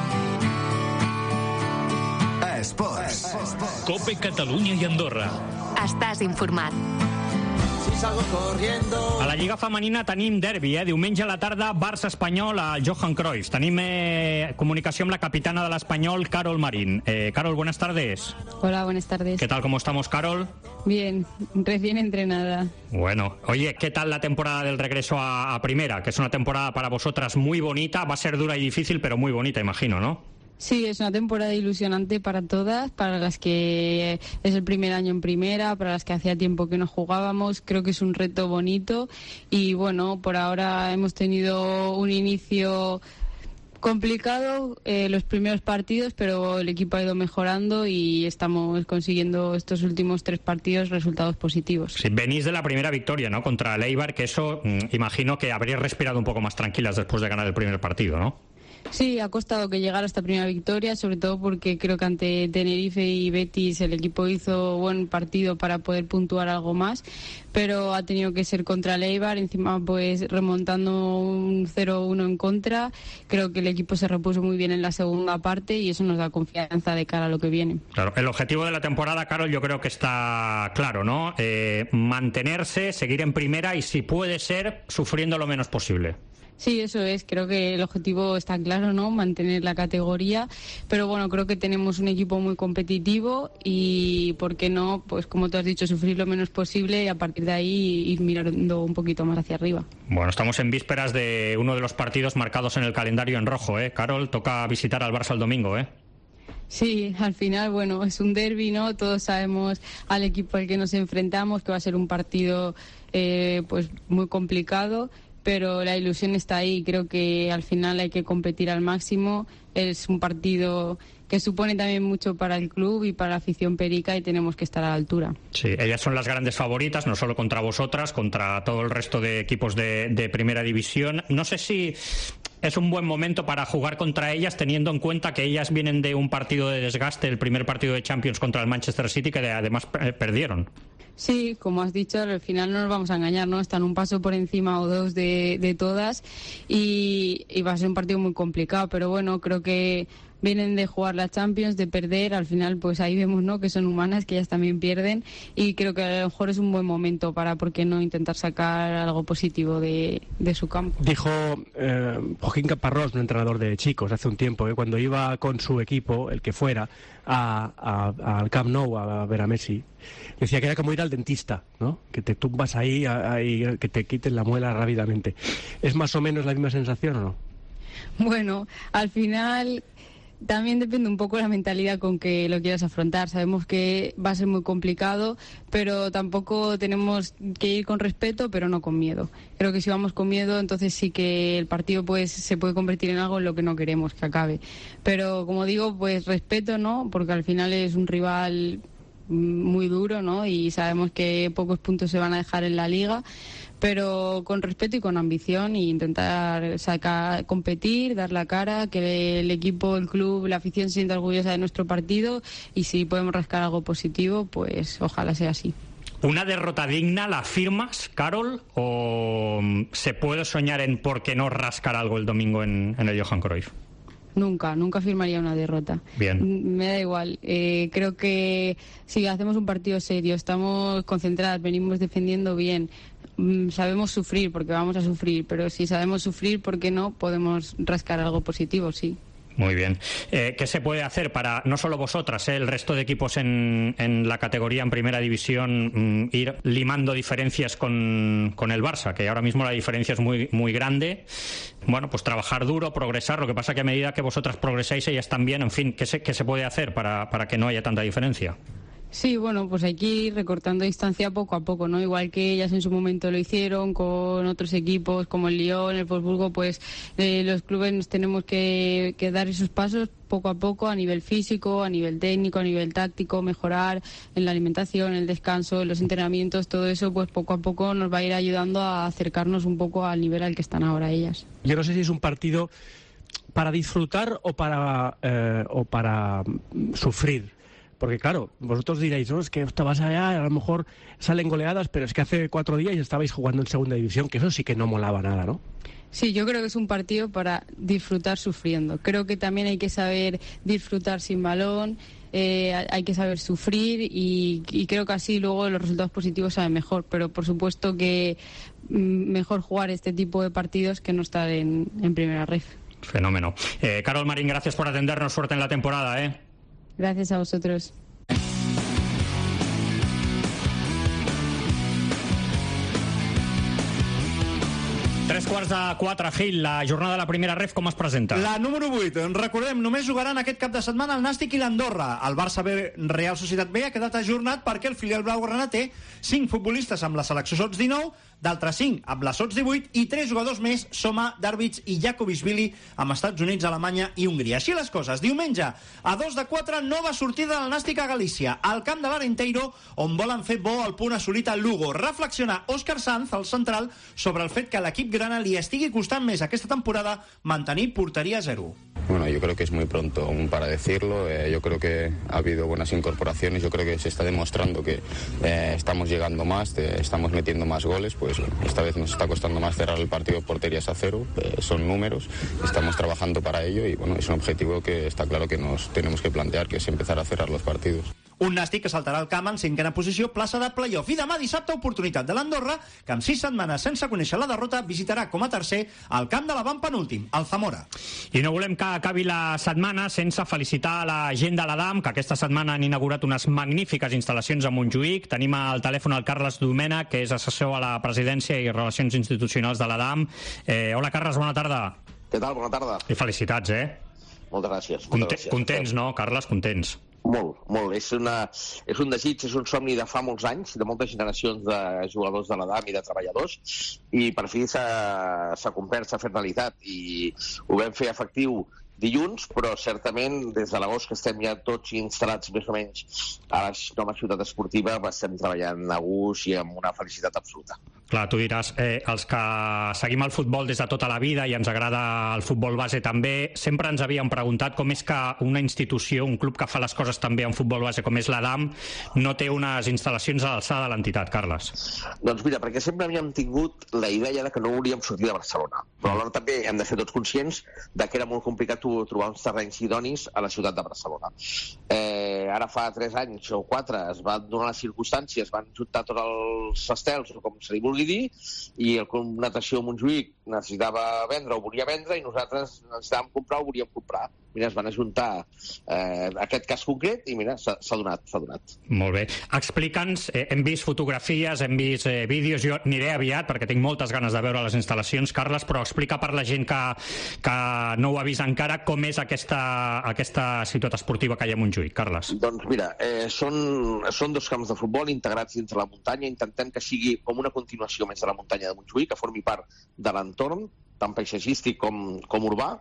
Cope Catalunya i Andorra. Estàs informat. A la Lliga Femenina tenim derbi, diumenge a la tarda, Barça-Espanyol a Johan Cruyff. Tenim comunicació amb la capitana de l'Espanyol, Carol Marín. Carol, buenas tardes. Hola, buenas tardes. ¿Qué tal, cómo estamos, Carol? Bien, recién entrenada. Bueno, oye, ¿qué tal la temporada del regreso a Primera? Que es una temporada para vosotras muy bonita, va a ser dura y difícil, pero muy bonita, imagino, ¿no? Sí, es una temporada ilusionante para todas, para las que es el primer año en Primera, para las que hacía tiempo que no jugábamos. Creo que es un reto bonito y bueno, por ahora hemos tenido un inicio complicado los primeros partidos, pero el equipo ha ido mejorando y estamos consiguiendo estos últimos 3 partidos resultados positivos. Sí, venís de la primera victoria, ¿no?, contra el Eibar, que eso imagino que habréis respirado un poco más tranquilas después de ganar el primer partido, ¿no? Sí, ha costado que llegara esta primera victoria, sobre todo porque creo que ante Tenerife y Betis el equipo hizo buen partido para poder puntuar algo más, pero ha tenido que ser contra el Eibar, encima pues remontando un 0-1 en contra. Creo que el equipo se repuso muy bien en la segunda parte y eso nos da confianza de cara a lo que viene. Claro, el objetivo de la temporada, Carol, yo creo que está claro, ¿no? Mantenerse, seguir en Primera y, si puede ser, sufriendo lo menos posible. Sí, eso es. Creo que el objetivo está claro, ¿no? Mantener la categoría. Pero bueno, creo que tenemos un equipo muy competitivo y, ¿por qué no? Pues como tú has dicho, sufrir lo menos posible y a partir de ahí ir mirando un poquito más hacia arriba. Bueno, estamos en vísperas de uno de los partidos marcados en el calendario en rojo, ¿eh? Carol, toca visitar al Barça el domingo, ¿eh? Sí, al final, bueno, es un derbi, ¿no? Todos sabemos al equipo al que nos enfrentamos, que va a ser un partido pues muy complicado, pero la ilusión está ahí. Creo que al final hay que competir al máximo. Es un partido que supone también mucho para el club y para la afición perica y tenemos que estar a la altura. Sí, ellas son las grandes favoritas, no solo contra vosotras, contra todo el resto de equipos de Primera División. No sé si es un buen momento para jugar contra ellas, teniendo en cuenta que ellas vienen de un partido de desgaste, el primer partido de Champions contra el Manchester City, que además perdieron. Sí, como has dicho, al final no nos vamos a engañar, ¿no? Están un paso por encima o dos de todas y va a ser un partido muy complicado, pero bueno, creo que vienen de jugar la Champions, de perder, al final pues ahí vemos, ¿no?, que son humanas, que ellas también pierden y creo que a lo mejor es un buen momento para, ¿por qué no?, intentar sacar algo positivo de su campo. Dijo Joaquín Caparrós, un entrenador de chicos, hace un tiempo, cuando iba con su equipo, el que fuera, al Camp Nou a ver a Messi, decía que era como ir al dentista, ¿no?, que te tumbas ahí, que te quiten la muela rápidamente. ¿Es más o menos la misma sensación o no? Bueno, al final también depende un poco de la mentalidad con que lo quieras afrontar. Sabemos que va a ser muy complicado, pero tampoco tenemos que ir con respeto, pero no con miedo. Creo que si vamos con miedo, entonces sí que el partido pues se puede convertir en algo en lo que no queremos que acabe. Pero como digo, pues respeto, ¿no?, porque al final es un rival muy duro, ¿no?, y sabemos que pocos puntos se van a dejar en la liga, pero con respeto y con ambición, e intentar competir, dar la cara, que el equipo, el club, la afición se sienta orgullosa de nuestro partido y si podemos rascar algo positivo, pues ojalá sea así. ¿Una derrota digna la firmas, Carol, o se puede soñar en por qué no rascar algo el domingo en el Johan Cruyff? Nunca firmaría una derrota. Bien. Me da igual. Creo que si hacemos un partido serio, estamos concentradas, venimos defendiendo bien, sabemos sufrir porque vamos a sufrir, pero si sabemos sufrir, ¿por qué no podemos rascar algo positivo? Sí. Muy bien. ¿Qué se puede hacer para, no solo vosotras, el resto de equipos en la categoría en Primera División, ir limando diferencias con el Barça, que ahora mismo la diferencia es muy, muy grande? Bueno, pues trabajar duro, progresar. Lo que pasa que a medida que vosotras progresáis, ellas también, en fin, ¿qué se puede hacer para que no haya tanta diferencia? Sí, bueno, pues hay que ir recortando distancia poco a poco, ¿no? Igual que ellas en su momento lo hicieron con otros equipos como el Lyon, el Wolfsburgo, pues los clubes nos tenemos que dar esos pasos poco a poco, a nivel físico, a nivel técnico, a nivel táctico, mejorar en la alimentación, el descanso, en los entrenamientos, todo eso pues poco a poco nos va a ir ayudando a acercarnos un poco al nivel al que están ahora ellas. Yo no sé si es un partido para disfrutar o para sufrir. Porque claro, vosotros diréis, no, es que estabas allá, a lo mejor salen goleadas, pero es que hace 4 días estabais jugando en Segunda División, que eso sí que no molaba nada, ¿no? Sí, yo creo que es un partido para disfrutar sufriendo. Creo que también hay que saber disfrutar sin balón, hay que saber sufrir y creo que así luego los resultados positivos saben mejor, pero por supuesto que mejor jugar este tipo de partidos que no estar en primera ref. Fenómeno. Carol Marín, gracias por atendernos, suerte en la temporada. Gracias a vosotros. Tres quarts de 4, Gil, la jornada de la primera ref com es presenta? La número 8, recordem, només jugaran aquest cap de setmana el Nàstic i l'Andorra. El Barça B, Real Societat B, ha quedat ajornat perquè el filial blaugrana té 5 futbolistes amb la selecció sots 19, d'altres 5 amb la sots 18 i 3 jugadors més, Soma, Darvic i Jakobishvili, amb Estats Units, Alemanya i Hongria. Així les coses, diumenge, a 2 de 4, nova sortida del Nàstic a Galícia, al camp de l'Arenteiro, on volen fer bo el punt assolit al Lugo. Reflexiona Òscar Sanz, el central, sobre el fet que l'equip grana li estigui costant més aquesta temporada mantenir porteria 0. Bueno, yo creo que es muy pronto aún para decirlo. Yo creo que ha habido buenas incorporaciones. Yo creo que se está demostrando que estamos llegando más, estamos metiendo más goles. Pues esta vez nos está costando más cerrar el partido porterías a 0. Son números, estamos trabajando para ello y bueno, es un objetivo que está claro que nos tenemos que plantear, que es empezar a cerrar los partidos. Un Nàstic que saltarà al camp en 5a posició, plaça de play-off. I demà dissabte, oportunitat de l'Andorra, que amb 6 setmanes sense conèixer la derrota visitarà com a tercer al camp de l'avant penúltim, el Zamora. I no volem que acabi la setmana sense felicitar la gent de l'Adam, que aquesta setmana han inaugurat unes magnífiques instal·lacions a Montjuïc. Tenim al telèfon el Carles Domènech, que és assessor a la presidència i relacions institucionals de l'Adam. Hola, Carles, bona tarda. Què tal? Bona tarda. I felicitats, Moltes gràcies. Contents, no, Carles? Contents. Molt, molt. És un desig, és un somni de fa molts anys, de moltes generacions de jugadors de l'Adam i de treballadors, i per fi s'ha complert, s'ha fet realitat, i ho vam fer efectiu dilluns, però certament des de l'agost que estem ja tots instal·lats més o menys a la nova ciutat esportiva estem treballant a gust i amb una felicitat absoluta. Clar, tu diràs, els que seguim el futbol des de tota la vida i ens agrada el futbol base també, sempre ens havíem preguntat com és que una institució, un club que fa les coses també en futbol base com és l'Adam, no té unes instal·lacions a l'alçada de l'entitat, Carles. Doncs mira, perquè sempre havíem tingut la idea de que no volíem sortir de Barcelona, però alhora també hem de ser tots conscients de que era molt complicat trobar uns terrenys idonis a la ciutat de Barcelona. Ara fa 3 anys o 4 es van donar les circumstàncies, van juntar tots els estels, o com se li vulgui dir, i el Club Natació Montjuïc necessitava vendre o volia vendre i nosaltres necessitàvem comprar o volíem comprar. Mira, es van ajuntar aquest cas concret i mira, s'ha donat. Molt bé. Explica'ns, hem vist fotografies, hem vist vídeos, jo aniré aviat perquè tinc moltes ganes de veure les instal·lacions, Carles, però explica per la gent que no ho ha vist encara com és aquesta ciutat esportiva que hi ha a Montjuïc, Carles. Doncs mira, són 2 camps de futbol integrats dintre la muntanya, intentem que sigui com una continuació més de la muntanya de Montjuïc, que formi part de l'entorn, tant paisatgístic com urbà,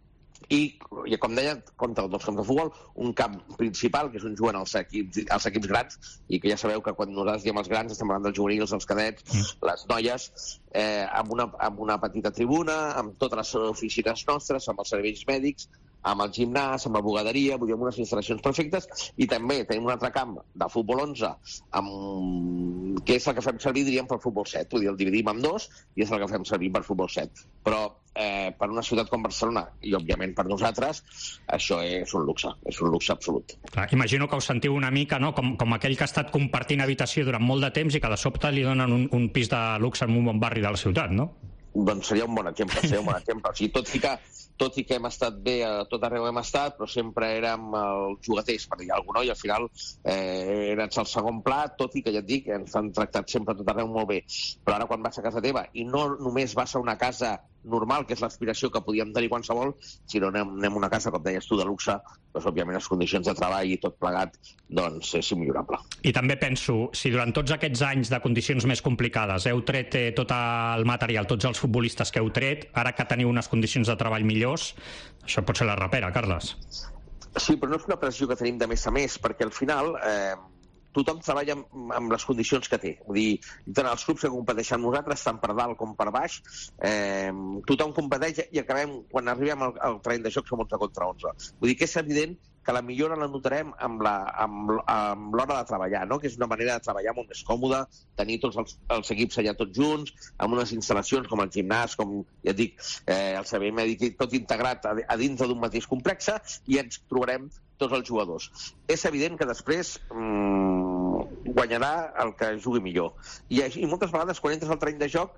i com deia, compta els 2 camps de futbol, un camp principal, que és on juguen els equips grans, i que ja sabeu que quan nosaltres diem els grans estem parlant dels juvenils, els cadets, les noies, amb una petita tribuna, amb totes les oficines nostres, amb els serveis mèdics, amb el gimnàs, amb la bugaderia, vull dir, amb unes instal·lacions perfectes, i també tenim un altre camp de futbol 11, que és el que fem servir, diríem, per futbol 7, vull dir, el dividim en 2, i és el que fem servir per futbol 7. Però per una ciutat com Barcelona, i òbviament per nosaltres, això és un luxe absolut. Clar, imagino que us sentiu una mica, no?, com aquell que ha estat compartint habitació durant molt de temps i que de sobte li donen un pis de luxe en un bon barri de la ciutat, no? Doncs seria un bon exemple. O sigui, tot i que hem estat bé, a tot arreu hem estat, però sempre érem els jugaters, per dir alguna cosa, i al final eres el segon pla, tot i que ja et dic, ens han tractat sempre a tot arreu molt bé. Però ara quan vas a casa teva, i no només vas a una casa normal, que és l'aspiració que podíem tenir qualsevol, sinó anem a una casa, com deies tu, de luxe, doncs òbviament les condicions de treball i tot plegat, doncs és immillorable. I també penso, si durant tots aquests anys de condicions més complicades heu tret tot el material, tots els futbolistes que heu tret, ara que teniu unes condicions de treball millors, això pot ser la rapera, Carles. Sí, però no és una pressió que tenim de més a més, perquè al final tothom treballa amb les condicions que té. Vull dir, tant els clubs que competeixen amb nosaltres, tant per dalt com per baix, tothom competeix i acabem, quan arribem al terreny de joc, som 11 contra 11. Vull dir que és evident que la millora la notarem amb l'hora de treballar, no? Que és una manera de treballar molt més còmoda, tenir tots els equips allà tots junts, amb unes instal·lacions com el gimnàs, com ja et dic, el servei mèdic, tot integrat a dintre d'un mateix complex, i ens trobarem tots els jugadors. És evident que després guanyarà el que jugui millor. I moltes vegades, quan entres al terreny de joc,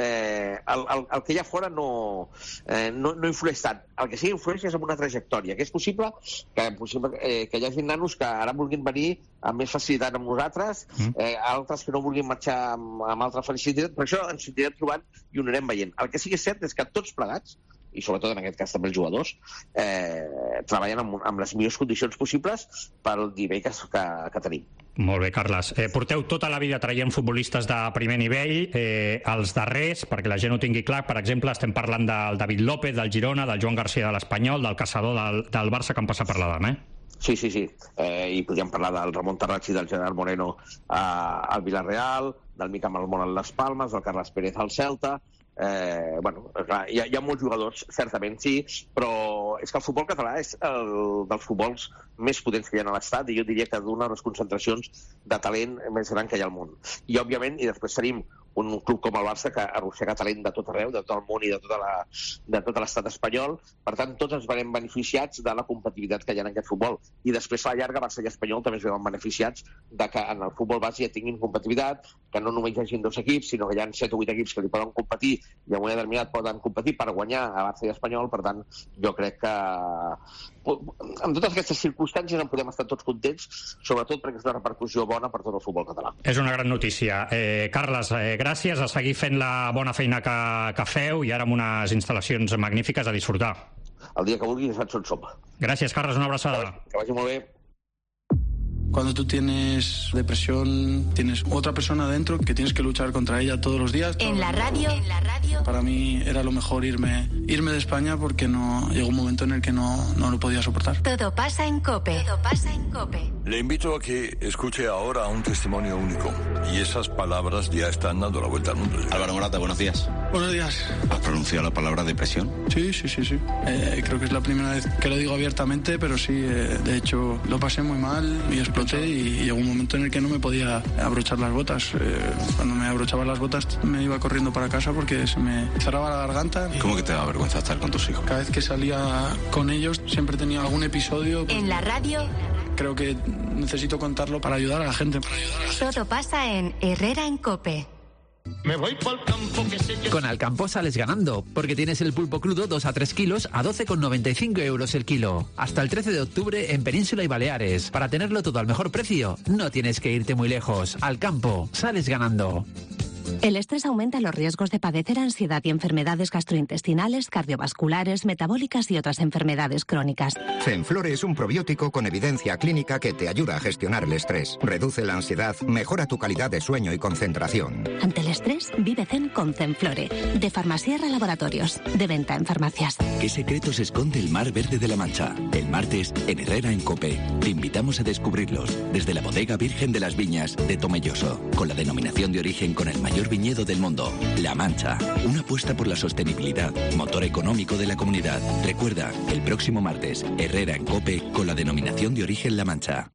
el que hi ha fora no influeix tant. El que sí que influeix és en una trajectòria, que és possible que hi hagi nanos que ara vulguin venir amb més facilitat amb nosaltres, altres que no vulguin marxar amb altra facilitat, però això ens anirem trobant i ho anirem veient. El que sí que és cert és que tots plegats, i sobretot en aquest cas també els jugadors, treballen amb les millors condicions possibles pel nivell que tenim. Molt bé, Carles. Porteu tota la vida traient futbolistes de primer nivell, els darrers, perquè la gent ho tingui clar, per exemple, estem parlant del David López, del Girona, del Joan García de l'Espanyol, del Caçador del Barça, que han passat per l'Adam, Sí. I podríem parlar del Ramon Tarrachi, del Gerard Moreno al Villarreal, del Mica Malmón a Les Palmes, del Carles Pérez al Celta. Clar, hi ha molts jugadors, certament sí, però és que el futbol català és el dels futbols més potents que hi ha a l'Estat, i jo diria que d'una de les concentracions de talent més gran que hi ha al món. I òbviament, i després tenim un club com el Barça que arrossega talent de tot arreu, de tot el món i de tot l'estat espanyol. Per tant, tots ens veiem beneficiats de la competitivitat que hi ha en aquest futbol. I després, a la llarga, Barça i Espanyol també es veuen beneficiats de que en el futbol base ja tinguin competitivitat, que no només hi hagi 2 equips, sinó que hi ha 7 o 8 equips que li poden competir i en un determinat poden competir per guanyar a Barça i Espanyol. Per tant, jo crec que amb totes aquestes circumstàncies en podem estar tots contents, sobretot perquè és una repercussió bona per tot el futbol català. És una gran notícia. Carles, gràcies, a seguir fent la bona feina que feu, i ara amb unes instal·lacions magnífiques, a disfrutar. El dia que vulguis saps on som. Gràcies, Carles, una abraçada. Que vagi molt bé. Cuando tú tienes depresión, tienes otra persona dentro que tienes que luchar contra ella todos los días. En la radio. Para mí era lo mejor irme de España, porque llegó un momento en el que no lo podía soportar. Todo pasa en COPE. Le invito a que escuche ahora un testimonio único. Y esas palabras ya están dando la vuelta al mundo. Álvaro Morata, buenos días. Buenos días. ¿Has pronunciado la palabra depresión? Sí. Creo que es la primera vez que lo digo abiertamente, pero sí, de hecho lo pasé muy mal y exploté, y llegó un momento en el que no me podía abrochar las botas. Cuando me abrochaba las botas me iba corriendo para casa porque se me cerraba la garganta. ¿Cómo que te da vergüenza estar con tus hijos? Cada vez que salía con ellos siempre tenía algún episodio. En la radio. Creo que necesito contarlo para ayudar a la gente. Todo pasa en Herrera en COPE. Me voy pa'l campo, que sé yo. Con Alcampo sales ganando, porque tienes el pulpo crudo 2 a 3 kilos a 12,95 euros el kilo. Hasta el 13 de octubre en Península y Baleares. Para tenerlo todo al mejor precio, no tienes que irte muy lejos. Alcampo, sales ganando. El estrés aumenta los riesgos de padecer ansiedad y enfermedades gastrointestinales, cardiovasculares, metabólicas y otras enfermedades crónicas. Zenflore es un probiótico con evidencia clínica que te ayuda a gestionar el estrés, reduce la ansiedad, mejora tu calidad de sueño y concentración. Ante el estrés, vive zen con Zenflore, de Farmasierra Laboratorios, de venta en farmacias. ¿Qué secretos esconde el mar verde de la Mancha? El martes, en Herrera en COPE. Te invitamos a descubrirlos desde la bodega Virgen de las Viñas de Tomelloso, con la denominación de origen con el mayor viñedo del mundo, La Mancha. Una apuesta por la sostenibilidad, motor económico de la comunidad. Recuerda, el próximo martes, Herrera en COPE, con la denominación de origen La Mancha.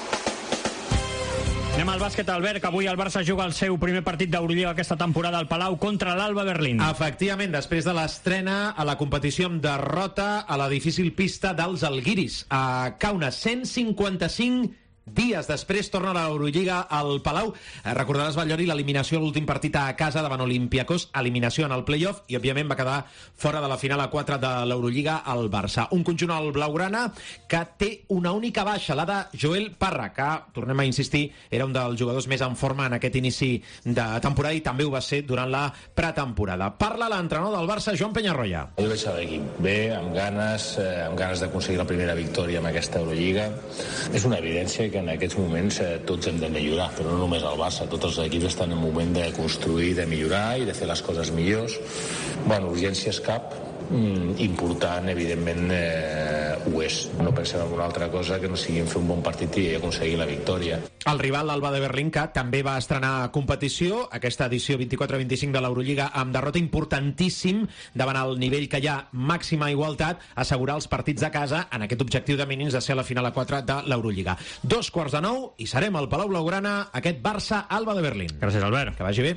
Anem al bàsquet, Albert, que avui el Barça juga el seu primer partit d'Eurolliga aquesta temporada al Palau contra l'Alba Berlín. Efectivament, després de l'estrena a la competició amb derrota a la difícil pista dels Alguiris. A Kaunas, 155 dies després torna l'Eurolliga al Palau. Recordaràs, Batllori, l'eliminació a l'últim partit a casa davant Olympiacos, eliminació en el play-off, i òbviament va quedar fora de la final a 4 de l'Eurolliga al Barça. Un conjunt al blaugrana que té una única baixa, la de Joel Parra, que, tornem a insistir, era un dels jugadors més en forma en aquest inici de temporada, i també ho va ser durant la pretemporada. Parla l'entrenador del Barça, Joan Peñarroya. Jo veig l'equip bé, amb ganes d'aconseguir la primera victòria en aquesta Eurolliga. És una evidència que en aquests moments tots hem de millorar, però no només el Barça, tots els equips estan en un moment de construir, de millorar i de fer les coses millors. Bueno, urgències cap, important, evidentment, ho és. No pensem en una altra cosa que no sigui fer un bon partit i aconseguir la victòria. El rival, l'Alba de Berlín, que també va estrenar competició, aquesta edició 24-25 de l'Eurolliga, amb derrota importantíssim davant el nivell que hi ha, màxima igualtat, assegurar els partits de casa en aquest objectiu de mínims de ser a la final a 4 de l'Eurolliga. 2:45 i serem al Palau Blaugrana, aquest Barça-Alba de Berlín. Gràcies, Albert. Que vagi bé.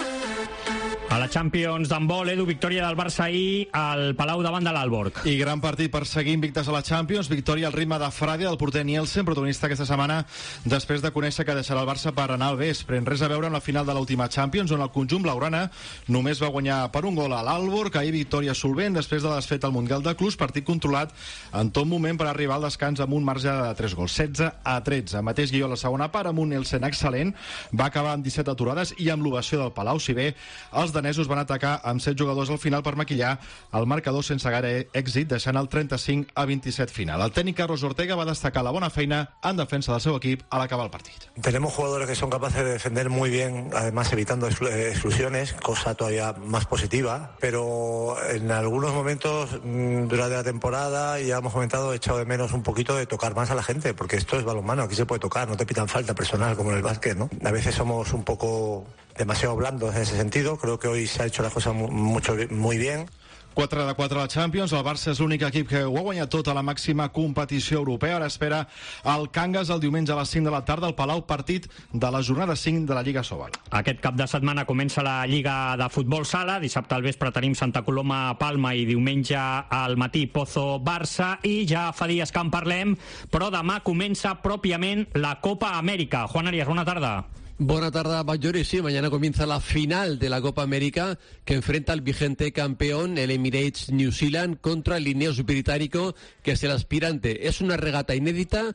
A la Champions d'handbol, Edu, victòria del Barça ahir al Palau davant de l'Alborg. I gran partit per seguir invictes a la Champions. Victòria al ritme de Fradia, del porter Nielsen, protagonista aquesta setmana, després de conèixer que deixarà el Barça per anar al vespre. En res a veure amb la final de l'última Champions, on el conjunt blaugrana només va guanyar per un gol a l'Alborg. Ahir victòria solvent després de la desfeta al Mundial de Clubs, partit controlat en tot moment per arribar al descans amb un marge de 3 gols, 16-13. Mateix guió a la segona part amb un Nielsen excel·lent. Va acabar amb 17 aturades i amb l'ovació del Palau, si bé els danesos van atacar amb 7 jugadors al final per maquillar el marcador sense gaire èxit, deixant el 35-27 final. El tècnic Carlos Ortega va destacar la bona feina en defensa del seu equip al acabar el partit. Tenemos jugadores que son capaces de defender muy bien, además evitando exclusiones, cosa todavía más positiva, pero en algunos momentos durante la temporada, ya hemos comentado, he echado de menos un poquito de tocar más a la gente, porque esto es balonmano, aquí se puede tocar, no te pitan falta personal como en el básquet, ¿no? A veces somos un poco demasiado blandos en ese sentido. Creo que hoy se ha hecho la cosa muy bien. 4-4 a la Champions. El Barça és l'únic equip que ho ha guanyat tot a la màxima competició europea. Ara espera el Cangas el diumenge a les 5 de la tarda al Palau, partit de la jornada 5 de la Lliga Sobal. Aquest cap de setmana comença la Lliga de Futbol Sala. Dissabte al vespre tenim Santa Coloma Palma i diumenge al matí Pozo Barça, i ja fa dies que en parlem, però demà comença pròpiament la Copa Amèrica. Juan Arias, bona tarda. Buena tarde, Bayori. Sí, mañana comienza la final de la Copa América, que enfrenta al vigente campeón, el Emirates New Zealand, contra el Ineos británico, que es el aspirante. Es una regata inédita.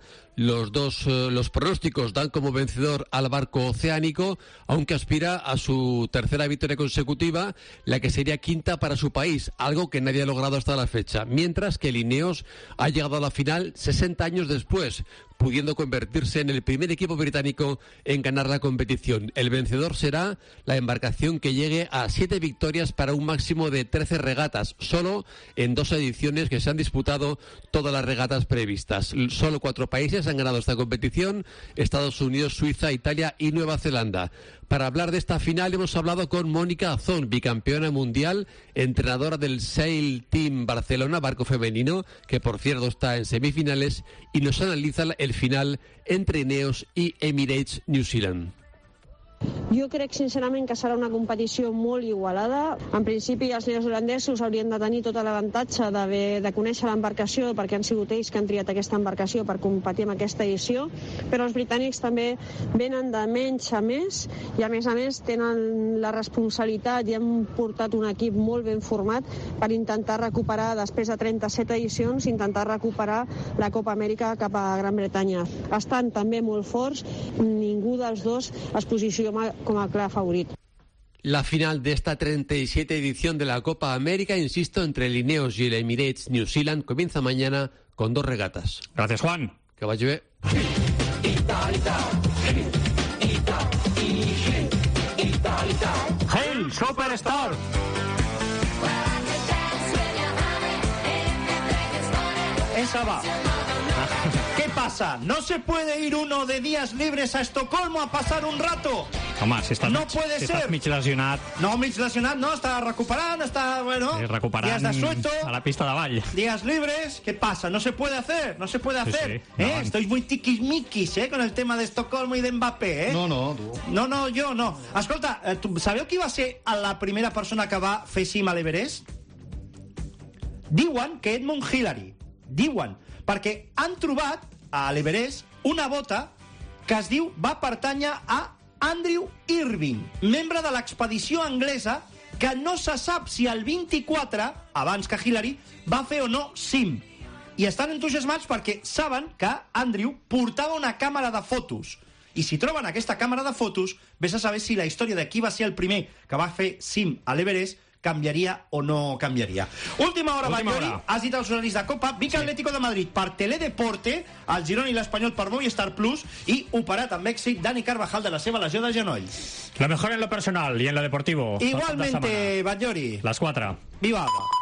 Los pronósticos dan como vencedor al barco oceánico, aunque aspira a su tercera victoria consecutiva, la que sería quinta para su país, algo que nadie ha logrado hasta la fecha. Mientras que el Ineos ha llegado a la final 60 años después, pudiendo convertirse en el primer equipo británico en ganar la competición. El vencedor será la embarcación que llegue a 7 victorias para un máximo de 13 regatas, solo en 2 ediciones que se han disputado todas las regatas previstas. Solo 4 países han ganado esta competición: Estados Unidos, Suiza, Italia y Nueva Zelanda. Para hablar de esta final hemos hablado con Mónica Azón, bicampeona mundial, entrenadora del Sail Team Barcelona, barco femenino, que por cierto está en semifinales, y nos analiza el final entre Ineos i Emirates New Zealand. Jo crec sincerament que serà una competició molt igualada. En principi els neozelandesos haurien de tenir tot l'avantatge de conèixer l'embarcació, perquè han sigut ells que han triat aquesta embarcació per competir en aquesta edició, però els britànics també venen de menys a més i a més tenen la responsabilitat i han portat un equip molt ben format per intentar recuperar, després de 37 edicions, intentar recuperar la Copa Amèrica cap a Gran Bretanya. Estan també molt forts, ningú dels dos es posiciona com a clar favorit. La final de esta 37 edición de la Copa América, insisto, entre el Ineos y el Emirates New Zealand, comienza mañana con 2 regatas. Gracias, Juan. Que vaya bien. Hail, Superstar! Esa va. ¿Qué pasa? ¿No se puede ir uno de días libres a Estocolmo a pasar un rato? Home, si estàs, no puede si ser. Estàs mig lesionat... No, mig lesionat no, està recuperant, està, bueno... Sí, recuperant días de suelto, a la pista de ball. Días libres, ¿qué pasa? No se puede hacer, no se puede hacer. Sí. Estoy muy tiquismiquis, con el tema de Estocolmo i d'Mbappé, No, tu. No, jo no. Escolta, sabeu qui va ser la primera persona que va fer cim a l'Everest? Diuen que Edmund Hillary. Diuen, perquè han trobat a l'Everest una bota que es diu va pertànyer a Andrew Irving, membre de l'expedició anglesa, que no se sap si el 24, abans que Hillary, va fer o no cim. I estan entusiasmats perquè saben que Andrew portava una càmera de fotos. I si troben aquesta càmera de fotos, vés a saber si la història de qui va ser el primer que va fer cim a l'Everest canviaria o no canviaria. Última hora, Bayori, has dit els horaris de Copa. Vic Atlético de Madrid per Teledeporte, el Girona i l'Espanyol per Movistar Plus, i operat amb èxit Dani Carvajal de la seva lesió de genoll. Lo mejor en lo personal y en lo deportivo. Igualmente, Bayori. Las 4. Viva.